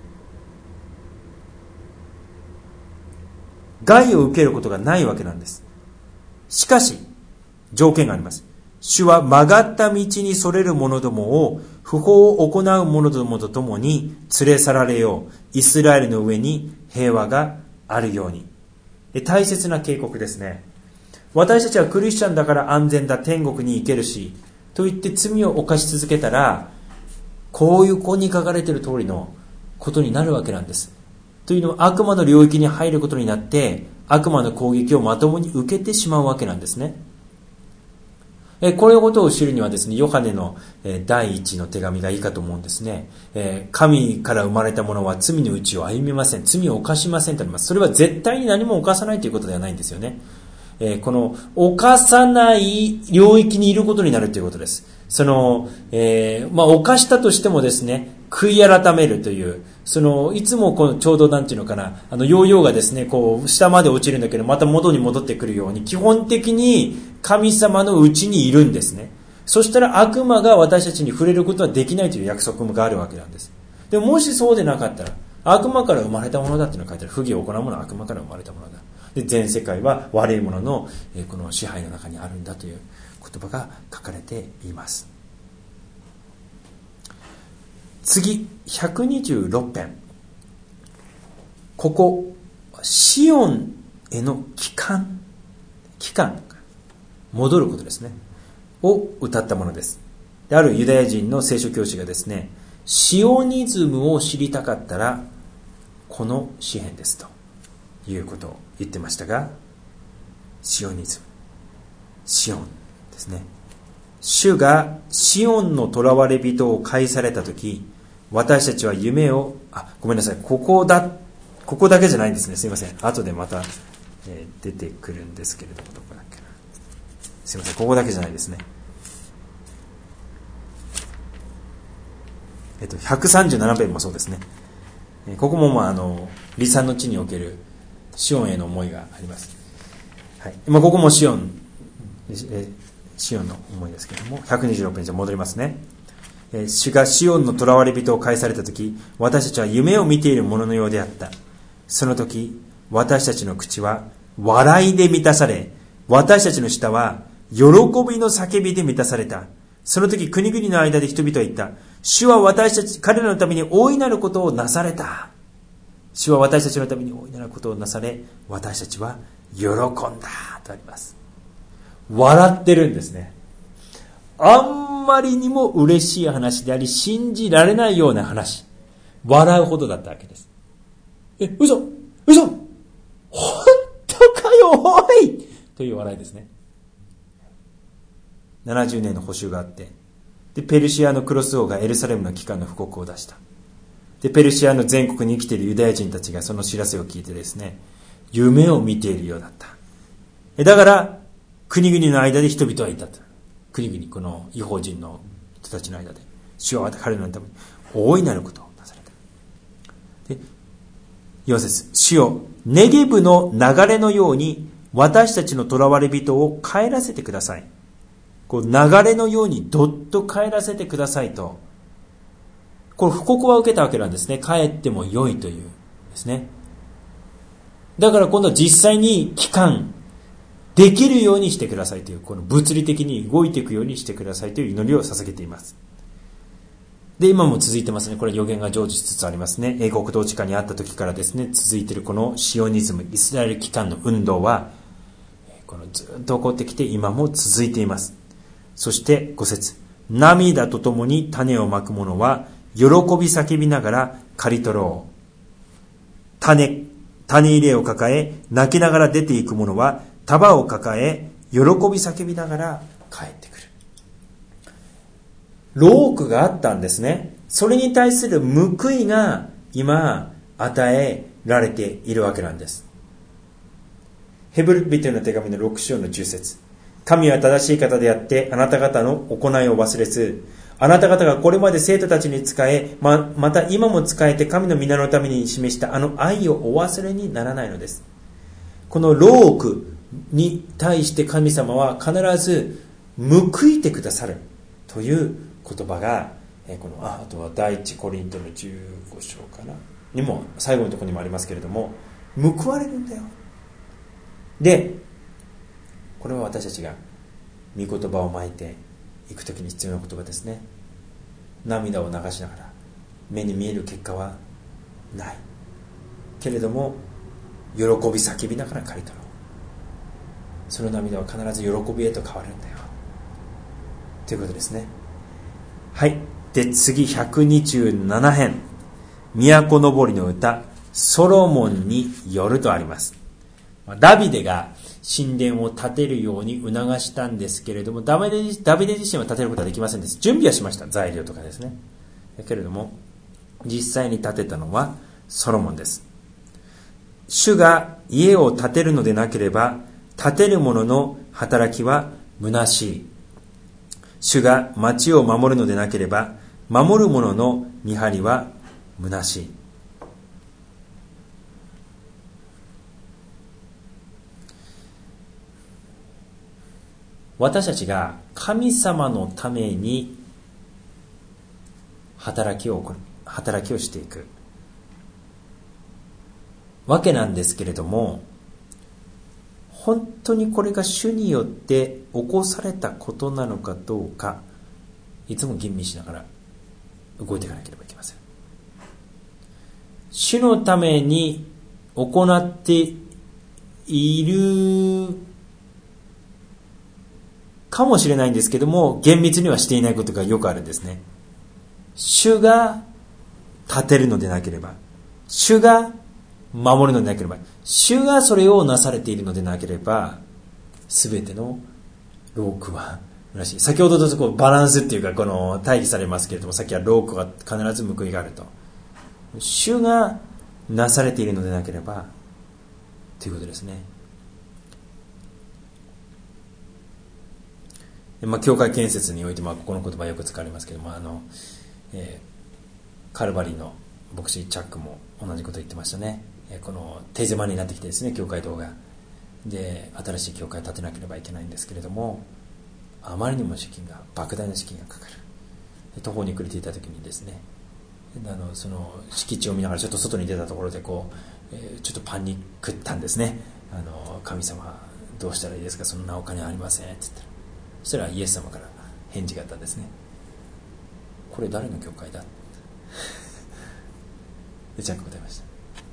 害を受けることがないわけなんです。しかし、条件があります。主は曲がった道にそれる者どもを不法を行う者どもと共に連れ去られよう。イスラエルの上に平和があるように。大切な警告ですね。私たちはクリスチャンだから安全だ、天国に行けるしと言って罪を犯し続けたら、こういうここに書かれている通りのことになるわけなんです。というのは悪魔の領域に入ることになって悪魔の攻撃をまともに受けてしまうわけなんですね。これのことを知るにはですね、ヨハネの第一の手紙がいいかと思うんですね。神から生まれた者は罪の道を歩みません、罪を犯しませんとあります。それは絶対に何も犯さないということではないんですよね。この犯さない領域にいることになるということです。その、えー、まあ犯したとしてもですね、悔い改めるという、そのいつもこのちょうどなんていうのかな、あのヨーヨーがですね、こう下まで落ちるんだけどまた元に戻ってくるように、基本的に神様のうちにいるんですね。そしたら悪魔が私たちに触れることはできないという約束があるわけなんです。でももしそうでなかったら、悪魔から生まれたものだというのが書いてある。不義を行うものは悪魔から生まれたものだ。で、全世界は悪いものの、えー、この支配の中にあるんだという言葉が書かれています。次、ひゃくにじゅうろく編。ここ、シオンへの帰還、帰還、戻ることですね、を歌ったものです。で、あるユダヤ人の聖書教師がですね、シオニズムを知りたかったら、この詩編ですということを言ってましたが、シオニズム、シオンですね。主がシオンの囚われ人を返されたとき、私たちは夢を、あ、ごめんなさい、ここだ、ここだけじゃないんですね。すいません。後でまた、えー、出てくるんですけれども、どこだっけな。すいません、ここだけじゃないですね。えっと、ひゃくさんじゅうなな編もそうですね。えー、ここも、まあ、あの、離散の地におけるシオンへの思いがあります。はい。まあ、ここもシオン、えー、シオンの思いですけれども、ひゃくにじゅうろく編じゃ戻りますね。主がシオンの囚われ人を返されたとき、私たちは夢を見ているもののようであった。その時、私たちの口は笑いで満たされ、私たちの舌は喜びの叫びで満たされた。その時、国々の間で人々は言った。主は私たち、彼らのために大いなることをなされた。主は私たちのために大いなることをなされ、私たちは喜んだとあります。笑ってるんですね。あんまりにも嬉しい話であり、信じられないような話。笑うほどだったわけです。え、嘘嘘本当かよおいという笑いですね。ななじゅうねんの補修があって、で、ペルシアのクロス王がエルサレムの帰還の布告を出した。で、ペルシアの全国に生きているユダヤ人たちがその知らせを聞いてですね、夢を見ているようだった。だから、国々の間で人々はいたと。国々、この異邦人の人たちの間で、主は彼らのために大いなることをなされた。で、よん節、主よ、ネゲブの流れのように私たちの囚われ人を帰らせてください。こう流れのようにどっと帰らせてくださいと、これ布告は受けたわけなんですね。帰っても良いというですね。だから今度は実際に帰還できるようにしてくださいという、この物理的に動いていくようにしてくださいという祈りを捧げています。で、今も続いてますね。これ予言が成就しつつありますね。英国統治下にあった時からですね、続いているこのシオニズム、イスラエル帰還の運動は、このずっと起こってきて今も続いています。そしてご節、涙とともに種をまく者は喜び叫びながら刈り取ろう。種、種入れを抱え泣きながら出ていく者は束を抱え喜び叫びながら帰ってくる。労苦があったんですね。それに対する報いが今与えられているわけなんです。ヘブル人への手紙のろく章のじゅう節、神は正しい方であってあなた方の行いを忘れず、あなた方がこれまで生徒たちに仕え、ま、また今も仕えて神の皆のために示したあの愛をお忘れにならないのです。 この労苦に対して神様は必ず報いてくださるという言葉が、この あ, あとは第一コリントのじゅうご章かなにも最後のところにもありますけれども、報われるんだよ。でこれは私たちが御言葉をまいていくときに必要な言葉ですね。涙を流しながら目に見える結果はないけれども、喜び叫びながら刈り取ろう。その涙は必ず喜びへと変わるんだよということですね。はい。で次ひゃくにじゅうなな編、都のぼりの歌、ソロモンによるとあります。ダビデが神殿を建てるように促したんですけれども、ダビデ、ダビデ自身は建てることはできませんでした。準備はしました、材料とかですね。だけれども実際に建てたのはソロモンです。主が家を建てるのでなければ、建てる者の働きは虚しい。主が町を守るのでなければ、守る者の見張りは虚しい。私たちが神様のために働きを行う、働きをしていくわけなんですけれども、本当にこれが主によって起こされたことなのかどうか、いつも吟味しながら動いていかなければいけません。主のために行っているかもしれないんですけども、厳密にはしていないことがよくあるんですね。主が立てるのでなければ、主が守るのでなければ、主がそれをなされているのでなければ、すべての労苦は虚しい。先ほどとこうバランスっていうか、この対比されますけれども、さっきは労苦は必ず報いがあると。主がなされているのでなければということですね。まあ、教会建設において、まあ、ここの言葉よく使われますけども、あの、えー、カルバリーの牧師チャックも同じこと言ってましたね。えー、この手狭になってきてですね、教会堂がで新しい教会を建てなければいけないんですけれども、あまりにも資金が莫大な資金がかかる。で途方に暮れていた時にですね、あのその敷地を見ながらちょっと外に出たところでこう、えー、ちょっとパニックったんですね。あの神様どうしたらいいですか、そんなお金ありませんって言ったら、そしたらイエス様から返事があったんですね。これ誰の教会だでジャック答えました。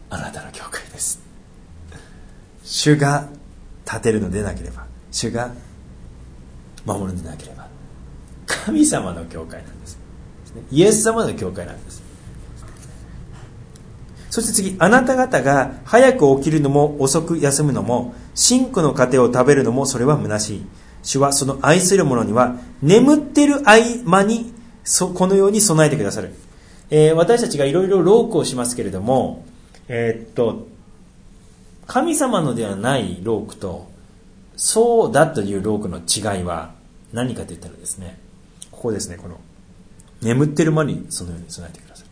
あなたの教会です。主が建てるのでなければ、主が守るのでなければ、神様の教会なんです。イエス様の教会なんです。そして次、あなた方が早く起きるのも遅く休むのも、真紅の糧を食べるのもそれは虚しい。主はその愛する者には眠っている合間にそこのように備えてくださる。えー、私たちがいろいろ労苦をしますけれども、えー、っと神様のではない労苦とそうだという労苦の違いは何かと言ったらですね、ここですね、この眠っている間にそのように備えてくださる。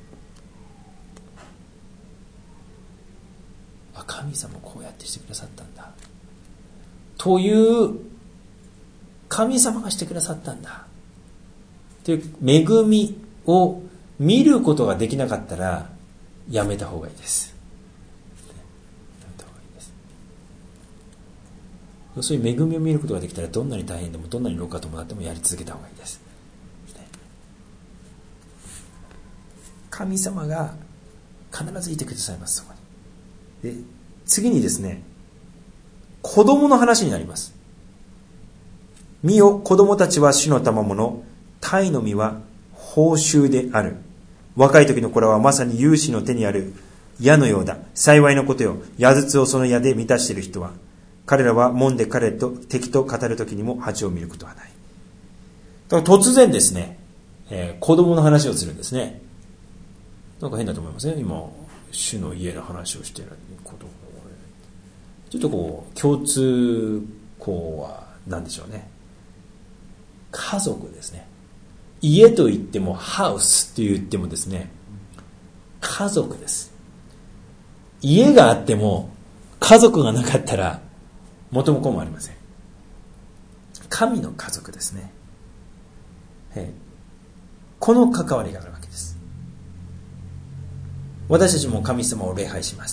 あ、神様こうやってしてくださったんだという神様がしてくださったんだという恵みを見ることができなかったらやめた方がいいです。やめた方がいいです。そういう恵みを見ることができたら、どんなに大変でもどんなに労苦が伴ってもやり続けた方がいいです。神様が必ずいてくださいます。そこに。で、次にですね、子供の話になります。見よ、子供たちは主の賜物、鯛の実は報酬である。若い時の頃はまさに勇士の手にある矢のようだ。幸いのことよ。矢筒をその矢で満たしている人は、彼らは門で彼と敵と語る時にも恥を見ることはない。だから突然ですね、えー、子供の話をするんですね。なんか変だと思いますね。今主の家の話をしていること、ちょっとこう共通項は何でしょうね。家族ですね。家と言ってもハウスと言ってもですね、家族です。家があっても家族がなかったら元も子もありません。神の家族ですね。この関わりがあるわけです。私たちも神様を礼拝します。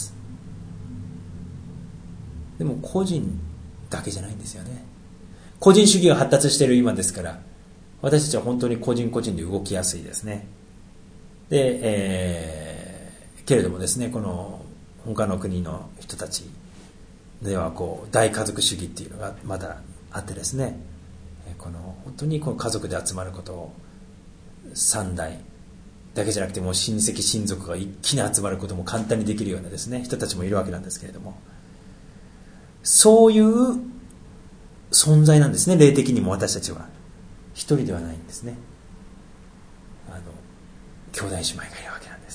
でも個人だけじゃないんですよね。個人主義が発達している今ですから、私たちは本当に個人個人で動きやすいですね。で、えー、けれどもですね、この他の国の人たちではこう大家族主義っていうのがまだあってですね、この本当にこの家族で集まることをさん代だけじゃなくてもう親戚親族が一気に集まることも簡単にできるようなですね人たちもいるわけなんですけれども、そういう存在なんですね。霊的にも私たちは一人ではないんですね。あの兄弟姉妹がいるわけなんです。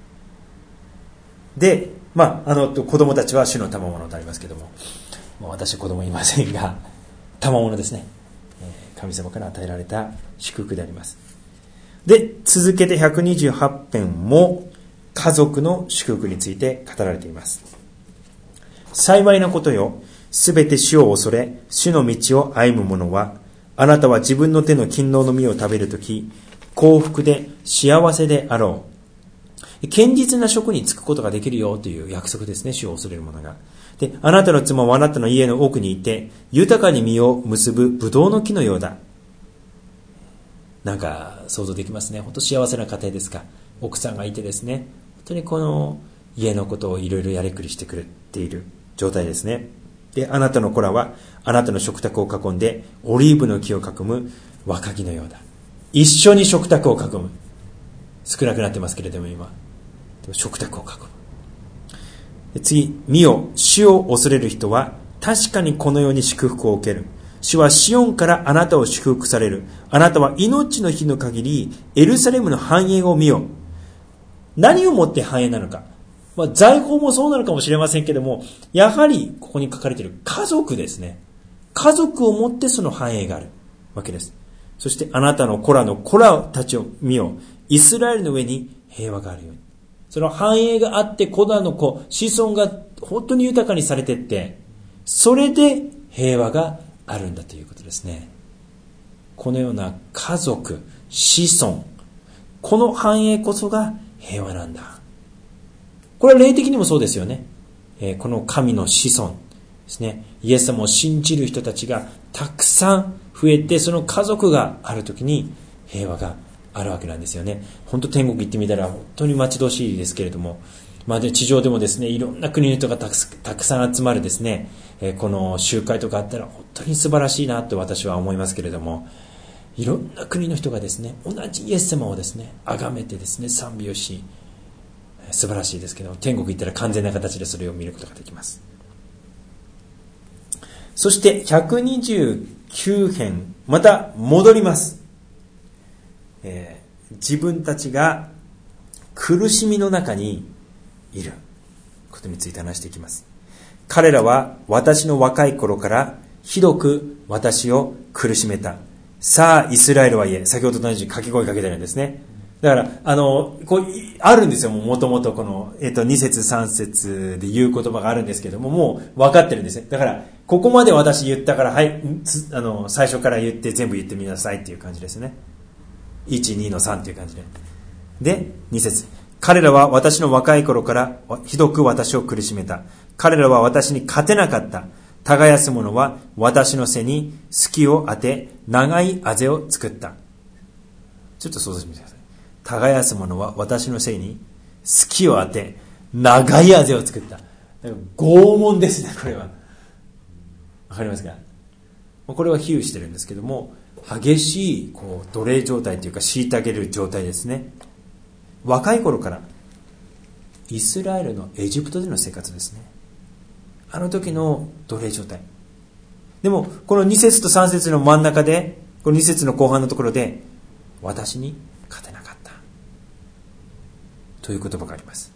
で、まああの子供たちは主の賜物とありますけれども、もう私は子供いませんが賜物ですね。神様から与えられた祝福であります。で、続けてひゃくにじゅうはち編も家族の祝福について語られています。幸いなことよ、すべて主を恐れ、主の道を歩む者は、あなたは自分の手の勤労の実を食べるとき、幸福で幸せであろう。堅実な職に就くことができるよという約束ですね、主を恐れる者が。で、あなたの妻はあなたの家の奥にいて、豊かに実を結ぶブドウの木のようだ。なんか想像できますね。本当幸せな家庭ですか。奥さんがいてですね、本当にこの家のことをいろいろやりくりしてくれている状態ですね。で、あなたの子らはあなたの食卓を囲んでオリーブの木を囲む若木のようだ。一緒に食卓を囲む。少なくなってますけれども今でも食卓を囲む。次、見よ、主を恐れる人は確かにこのように祝福を受ける。主はシオンからあなたを祝福される。あなたは命の日の限りエルサレムの繁栄を見よ。何をもって繁栄なのか、まあ、財宝もそうなのかもしれませんけども、やはりここに書かれている家族ですね。家族をもってその繁栄があるわけです。そしてあなたの子らの子らたちを見よ。イスラエルの上に平和があるように。その繁栄があって、子らの子、子孫が本当に豊かにされていって、それで平和があるんだということですね。このような家族、子孫、この繁栄こそが平和なんだ。これは霊的にもそうですよね。えー、この神の子孫ですね。イエス様を信じる人たちがたくさん増えて、その家族があるときに平和があるわけなんですよね。本当天国行ってみたら本当に待ち遠しいですけれども、まあ、で地上でもですね、いろんな国の人がたくたくさん集まるですね、えー、この集会とかあったら本当に素晴らしいなと私は思いますけれども、いろんな国の人がですね、同じイエス様をですね、崇めてですね、賛美をし、素晴らしいですけど、天国行ったら完全な形でそれを見ることができます。そしてひゃくにじゅうきゅう編、また戻ります。えー、自分たちが苦しみの中にいることについて話していきます。彼らは私の若い頃からひどく私を苦しめた。さあイスラエルは言え。先ほどと同じ掛け声かけてるんですね。だからあのこうあるんですよ。もともとこの、えー、とに節さん節で言う言葉があるんですけども、もう分かってるんですね。だからここまで私言ったから、はい、あの最初から言って全部言ってみなさいっていう感じですね。いち、にのさんという感じで。で、に節。彼らは私の若い頃からひどく私を苦しめた。彼らは私に勝てなかった。耕す者は私の背に隙を当て、長いあぜを作った。ちょっと想像してみてください。耕す者は私の背に隙を当て、長いあぜを作った。拷問ですね、これは。わかりますか？これは比喩してるんですけども、激しいこう奴隷状態というか虐げる状態ですね。若い頃からイスラエルのエジプトでの生活ですね。あの時の奴隷状態。でもこのに節とさん節の真ん中で、このに節の後半のところで、私に勝てなかったという言葉があります。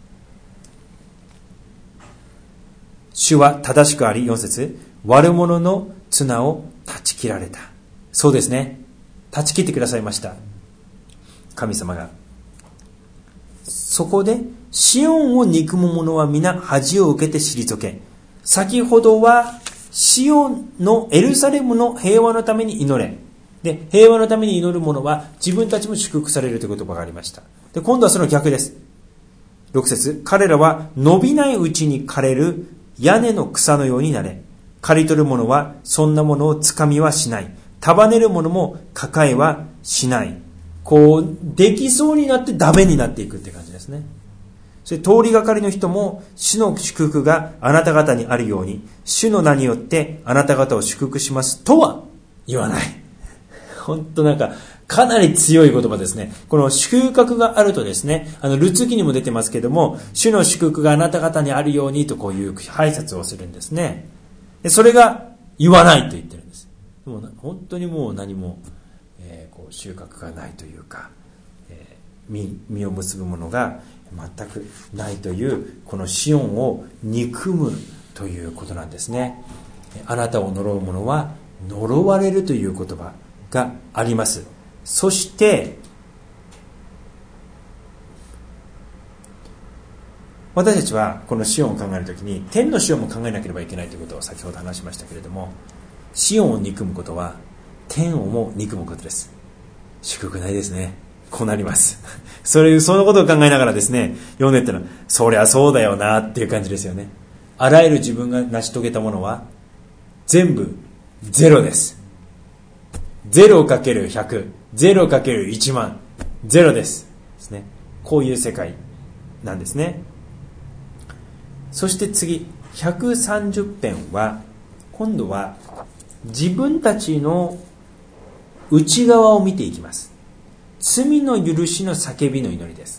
主は正しくあり、よん節、悪者の綱を断ち切られた。そうですね、断ち切ってくださいました、神様が。そこでシオンを憎む者は皆恥を受けて退け、 先ほどはシオンのエルサレムの平和のために祈れ。で、平和のために祈る者は自分たちも祝福されるという言葉がありました。で、今度はその逆です。ろく節、彼らは伸びないうちに枯れる屋根の草のようになれ。刈り取る者はそんなものをつかみはしない。束ねる者も抱えはしない。こう、できそうになってダメになっていくって感じですね。それ通りがかりの人も主の祝福があなた方にあるように、主の名によってあなた方を祝福しますとは言わない。本当なんかかなり強い言葉ですね。この収穫があるとですね、あのルツ記にも出てますけども、主の祝福があなた方にあるようにとこういう挨拶をするんですね。でそれが言わないと言ってるんです。もう本当にもう何も、えー、こう収穫がないというか、えー、実, 実を結ぶものが全くないというこのシオンを憎むということなんですね。あなたを呪う者は呪われるという言葉があります。そして私たちはこのシオンを考えるときに天のシオンも考えなければいけないということを先ほど話しましたけれども、シオンを憎むことは天をも憎むことです。祝福ないですね。こうなります。それそのことを考えながらですね、読んでったらそりゃそうだよなっていう感じですよね。あらゆる自分が成し遂げたものは全部ゼロです。ゼロかけるひゃく、ゼロかけるいちまん、ゼロです。ですね。こういう世界なんですね。そして次、ひゃくさんじゅう編は今度は自分たちの内側を見ていきます。罪の許しの叫びの祈りです。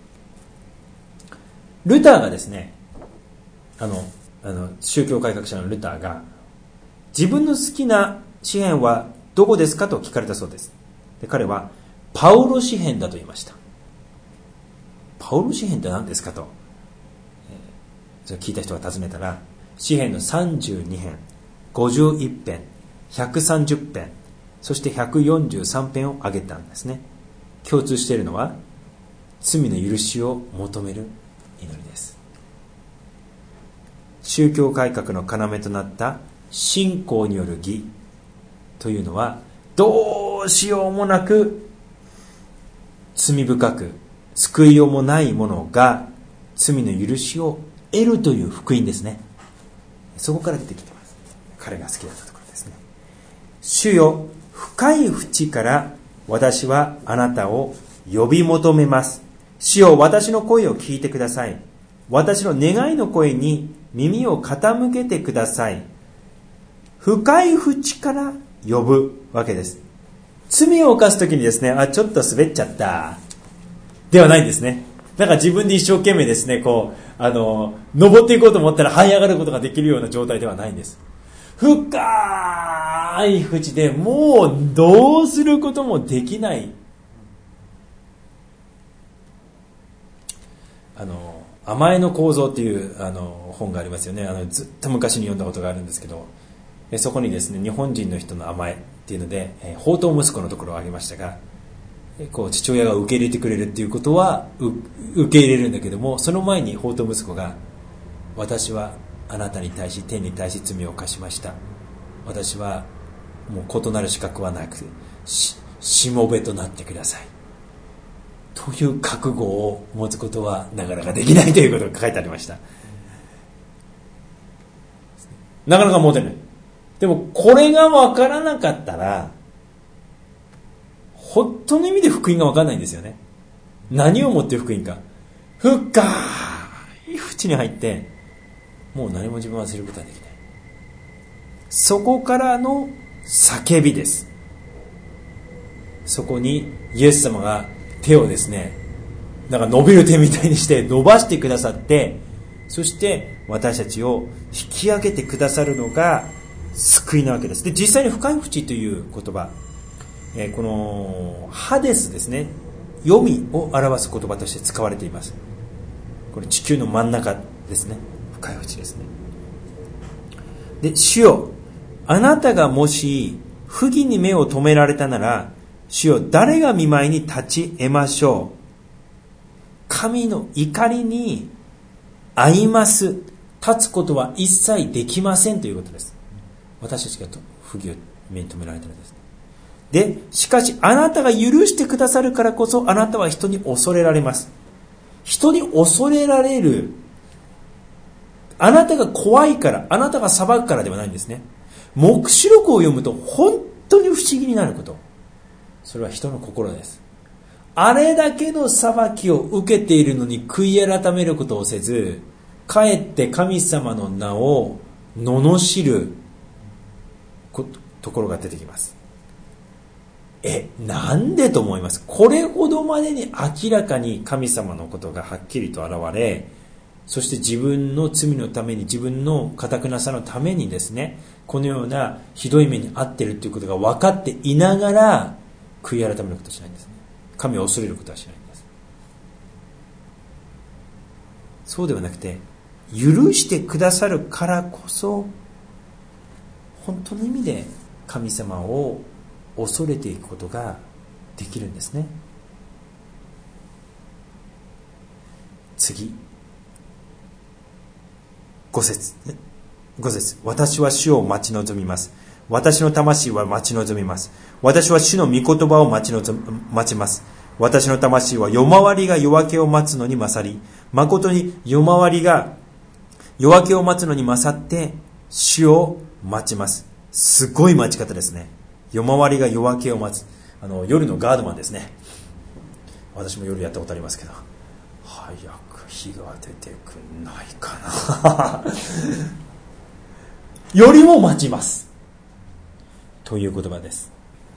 ルターがですね、あの、あの宗教改革者のルターが自分の好きな詩編はどこですかと聞かれたそうです。で彼はパウロ詩編だと言いました。パウロ詩編って何ですかと、えー、それ聞いた人が尋ねたら、詩編のさんじゅうに編、ごじゅういち編、ひゃくさんじゅう編、そしてひゃくよんじゅうさん編を挙げたんですね。共通しているのは罪の許しを求める祈りです。宗教改革の要となった信仰による義というのはどうしようもなく罪深く救いようもないものが罪の許しを得るという福音ですね。そこから出てきてます。彼が好きだったところですね。主よ、深い淵から私はあなたを呼び求めます。主よ、私の声を聞いてください。私の願いの声に耳を傾けてください。深い淵から呼ぶわけです。罪を犯すときにですね、あ、ちょっと滑っちゃったではないんですね。だから自分で一生懸命ですね、こうあの登っていこうと思ったら這い上がることができるような状態ではないんです。深い淵でもうどうすることもできない、あの甘えの構造っていうあの本がありますよね。あのずっと昔に読んだことがあるんですけど、そこにですね、日本人の人の甘えっていうので、えー、放蕩息子のところを挙げましたが、こう父親が受け入れてくれるっていうことは受け入れるんだけども、その前に放蕩息子が、私はあなたに対し天に対し罪を犯しました。私はもう異なる資格はなくし、しもべとなってくださいという覚悟を持つことはなかなかできないということが書いてありました。なかなか持てない。でもこれが分からなかったら本当の意味で福音が分からないんですよね。何をもって福音か。深い淵に入ってもう何も自分はすることはできない。そこからの叫びです。そこにイエス様が手をですね、なんか伸びる手みたいにして伸ばしてくださって、そして私たちを引き上げてくださるのが救いなわけです。で、実際に深い淵という言葉、えー、このハデスですね、黄泉を表す言葉として使われています。これ地球の真ん中ですね。深い淵ですね。で、主よ、あなたがもし不義に目を留められたなら、主よ、誰が御前に立ち得ましょう。神の怒りに遭います。 立つことは一切できませんということです。私たちが不義を目に留められたのです。で、しかしあなたが許してくださるからこそ、あなたは人に恐れられます。人に恐れられる、あなたが怖いから、あなたが裁くからではないんですね。黙示録を読むと本当に不思議になること、それは人の心です。あれだけの裁きを受けているのに悔い改めることをせず、かえって神様の名を罵るところが出てきます。え、なんでと思います。これほどまでに明らかに神様のことがはっきりと現れ、そして自分の罪のために、自分の堅くなさのためにですね、このようなひどい目に遭っているということが分かっていながら、悔い改めることはしないんですね。神を恐れることはしないんです。そうではなくて、許してくださるからこそ、本当の意味で神様を恐れていくことができるんですね。次、ご節、ご節、私は主を待ち望みます。私の魂は待ち望みます。私は主の御言葉を待ち望待ちます。私の魂は夜回りが夜明けを待つのに勝り、誠に夜回りが夜明けを待つのに勝って主を待ちます。すごい待ち方ですね。夜回りが夜明けを待つ。あの夜のガードマンですね。私も夜やったことありますけど、早く日が出てくんないかなよりも待ちますという言葉です。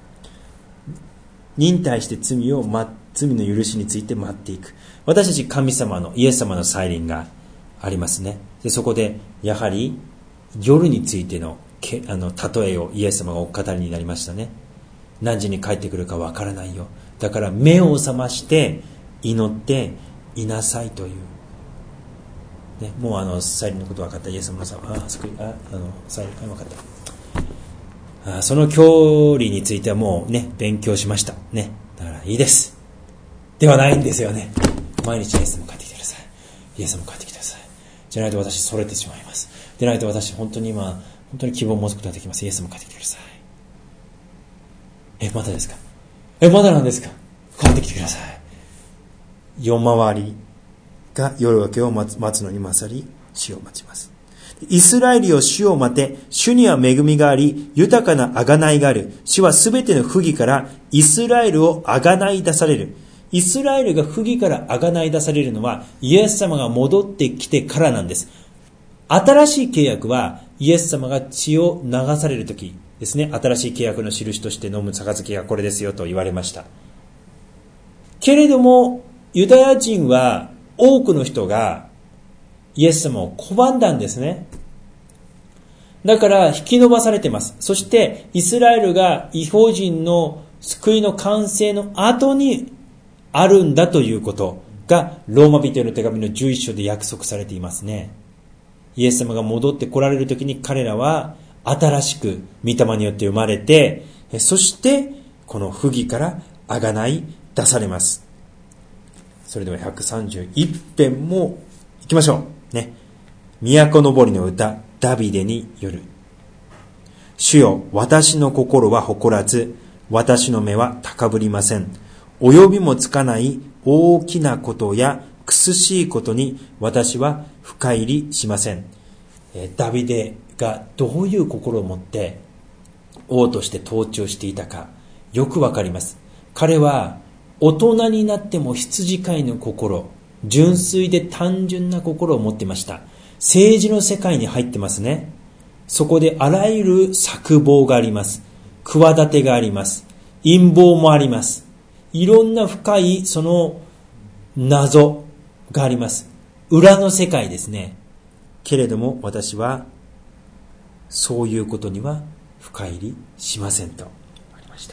忍耐して罪を、ま、罪の許しについて待っていく。私たち神様のイエス様の再臨がありますね。でそこでやはり夜についてのけあの例えをイエス様がお語りになりましたね。何時に帰ってくるかわからないよ。だから目を覚まして祈っていなさいという。ね、もうあの再臨のこと分かったイエス様のさあ救いああの再臨分かった。あその距離についてはもうね勉強しましたね。だからいいですではないんですよね。毎日イエス様帰ってきてください。イエス様帰ってきてください。じゃないと私それてしまいます。でないと私本当に今本当に希望を持つことができます。イエス様帰ってきてください。えまだですか。えまだなんですか。帰ってきてください。夜回りが夜明けを待つ、待つのに勝り主を待ちます。イスラエルよ主を待て、主には恵みがあり豊かな贖いがある。主はすべての不義からイスラエルを贖い出される。イスラエルが不義から贖い出されるのはイエス様が戻ってきてからなんです。新しい契約はイエス様が血を流されるときですね。新しい契約の印として飲む杯がこれですよと言われました。けれどもユダヤ人は多くの人がイエス様を拒んだんですね。だから引き延ばされています。そしてイスラエルが異邦人の救いの完成の後にあるんだということがローマ人への手紙のじゅういっ章で約束されていますね。イエス様が戻って来られる時に彼らは新しく御霊によって生まれて、そしてこの不義から贖い出されます。それではひゃくさんじゅういち編も行きましょうね。都のぼりの歌、ダビデによる。主よ、私の心は誇らず、私の目は高ぶりません。及びもつかない大きなことや苦しいことに私は深入りしません。ダビデがどういう心を持って王として統治をしていたかよくわかります。彼は大人になっても羊飼いの心、純粋で単純な心を持っていました。政治の世界に入ってますね。そこであらゆる策謀があります。企てがあります。陰謀もあります。いろんな深いその謎があります。裏の世界ですね。けれども私はそういうことには深入りしませんとありました。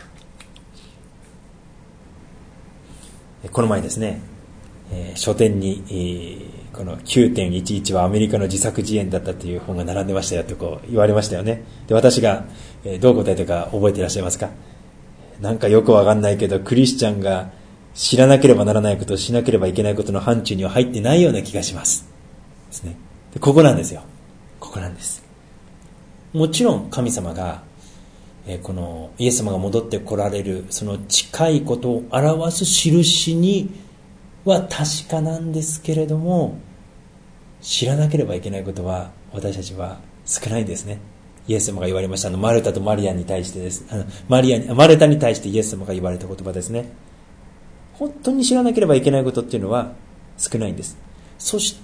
この前ですね、えー、書店に、えー、この きゅうてんいちいち はアメリカの自作自演だったという本が並んでましたよとこう言われましたよね。で私が、えー、どう答えたか覚えていらっしゃいますか。なんかよくわかんないけどクリスチャンが知らなければならないことをしなければいけないことの範疇には入ってないような気がしますですね。 でここなんですよ。ここなんです。もちろん神様が、えー、このイエス様が戻って来られるその近いことを表す印には確かなんですけれども、知らなければいけないことは私たちは少ないんですね。イエス様が言われましたあのマルタとマリアに対してですあのマリアにマルタに対してイエス様が言われた言葉ですね。本当に知らなければいけないことっていうのは少ないんです。そして、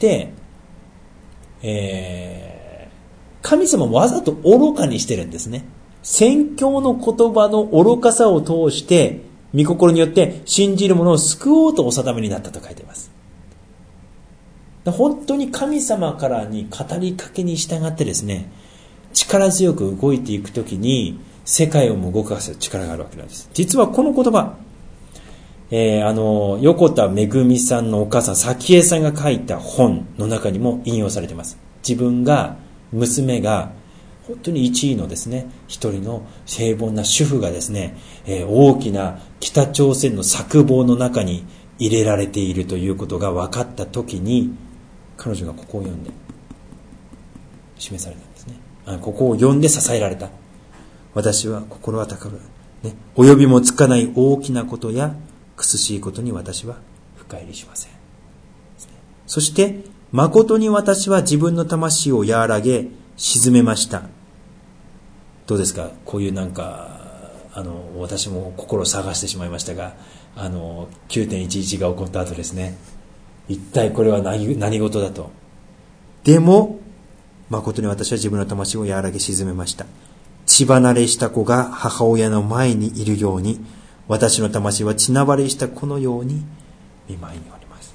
えー、神様もわざと愚かにしてるんですね。宣教の言葉の愚かさを通して御心によって信じる者を救おうとお定めになったと書いています。本当に神様からに語りかけに従ってですね、力強く動いていくときに世界をも動かす力があるわけなんです。実はこの言葉、えー、あの横田めぐみさんのお母さん早紀江さんが書いた本の中にも引用されています。自分が娘が本当に一位のですね一人の平凡な主婦がですね、えー、大きな北朝鮮の策謀の中に入れられているということが分かったときに、彼女がここを読んで示されたんですね。あここを読んで支えられた。私は心は高ぶる、ね、及びもつかない大きなことや苦しいことに私は深入りしません。そして誠に私は自分の魂を和らげ沈めました。どうですか、こういうなんかあの私も心を探してしまいましたが、あの きゅうてんいちいち が起こった後ですね、一体これは 何, 何事だと。でも誠に私は自分の魂を和らげ沈めました。血離れした子が母親の前にいるように、私の魂は血離れした子のように見舞いにおります。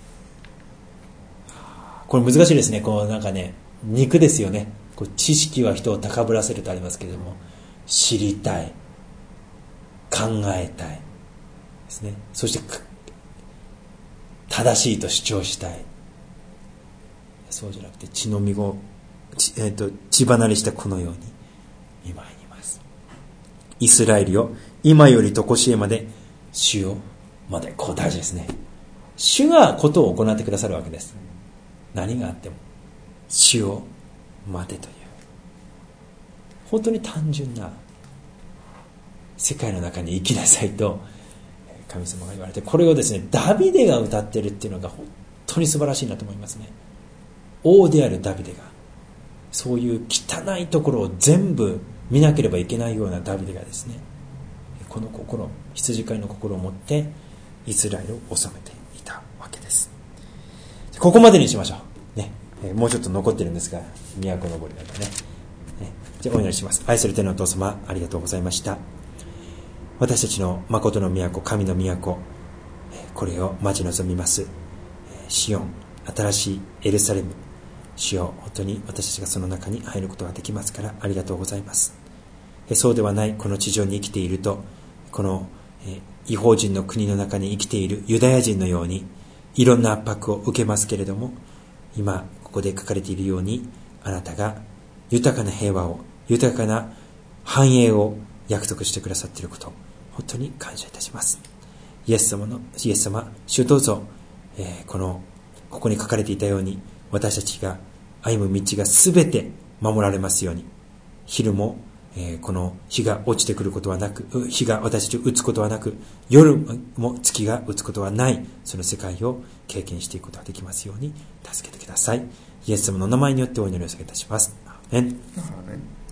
これ難しいですね。こうなんかね、肉ですよね。こう知識は人を高ぶらせるとありますけれども、知りたい、考えたいですね。そして正しいと主張したい。そうじゃなくて血のみご、血、えーと、血離れしたこのように見舞いにいます。イスラエルよ、今よりとこしえまで主よまで。こう大事ですね。主がことを行ってくださるわけです。何があっても主よまでという、本当に単純な世界の中に生きなさいと神様が言われて、これをですねダビデが歌っているっていうのが本当に素晴らしいなと思いますね。王であるダビデがそういう汚いところを全部見なければいけないようなダビデがですね、この心、羊飼いの心を持ってイスラエルを治めていたわけです。ここまでにしましょう、ね、もうちょっと残ってるんですが、都のぼりなどね。じゃあお祈りします。愛する天のお父様、ありがとうございました。私たちの誠の都、神の都、これを待ち望みますシオン、新しいエルサレム、主よ、本当に私たちがその中に入ることができますからありがとうございます。そうではないこの地上に生きていると、この異邦人の国の中に生きているユダヤ人のようにいろんな圧迫を受けますけれども、今ここで書かれているように、あなたが豊かな平和を、豊かな繁栄を約束してくださっていることを本当に感謝いたします。イエス様のイエス様、主どうぞ、えー、このここに書かれていたように私たちが歩む道がすべて守られますように、昼も、えー、この日が落ちてくることはなく、日が私たちを打つことはなく、夜も月が打つことはない、その世界を経験していくことができますように助けてください。イエス様の名前によってお祈りを捧げいたします。アーメン。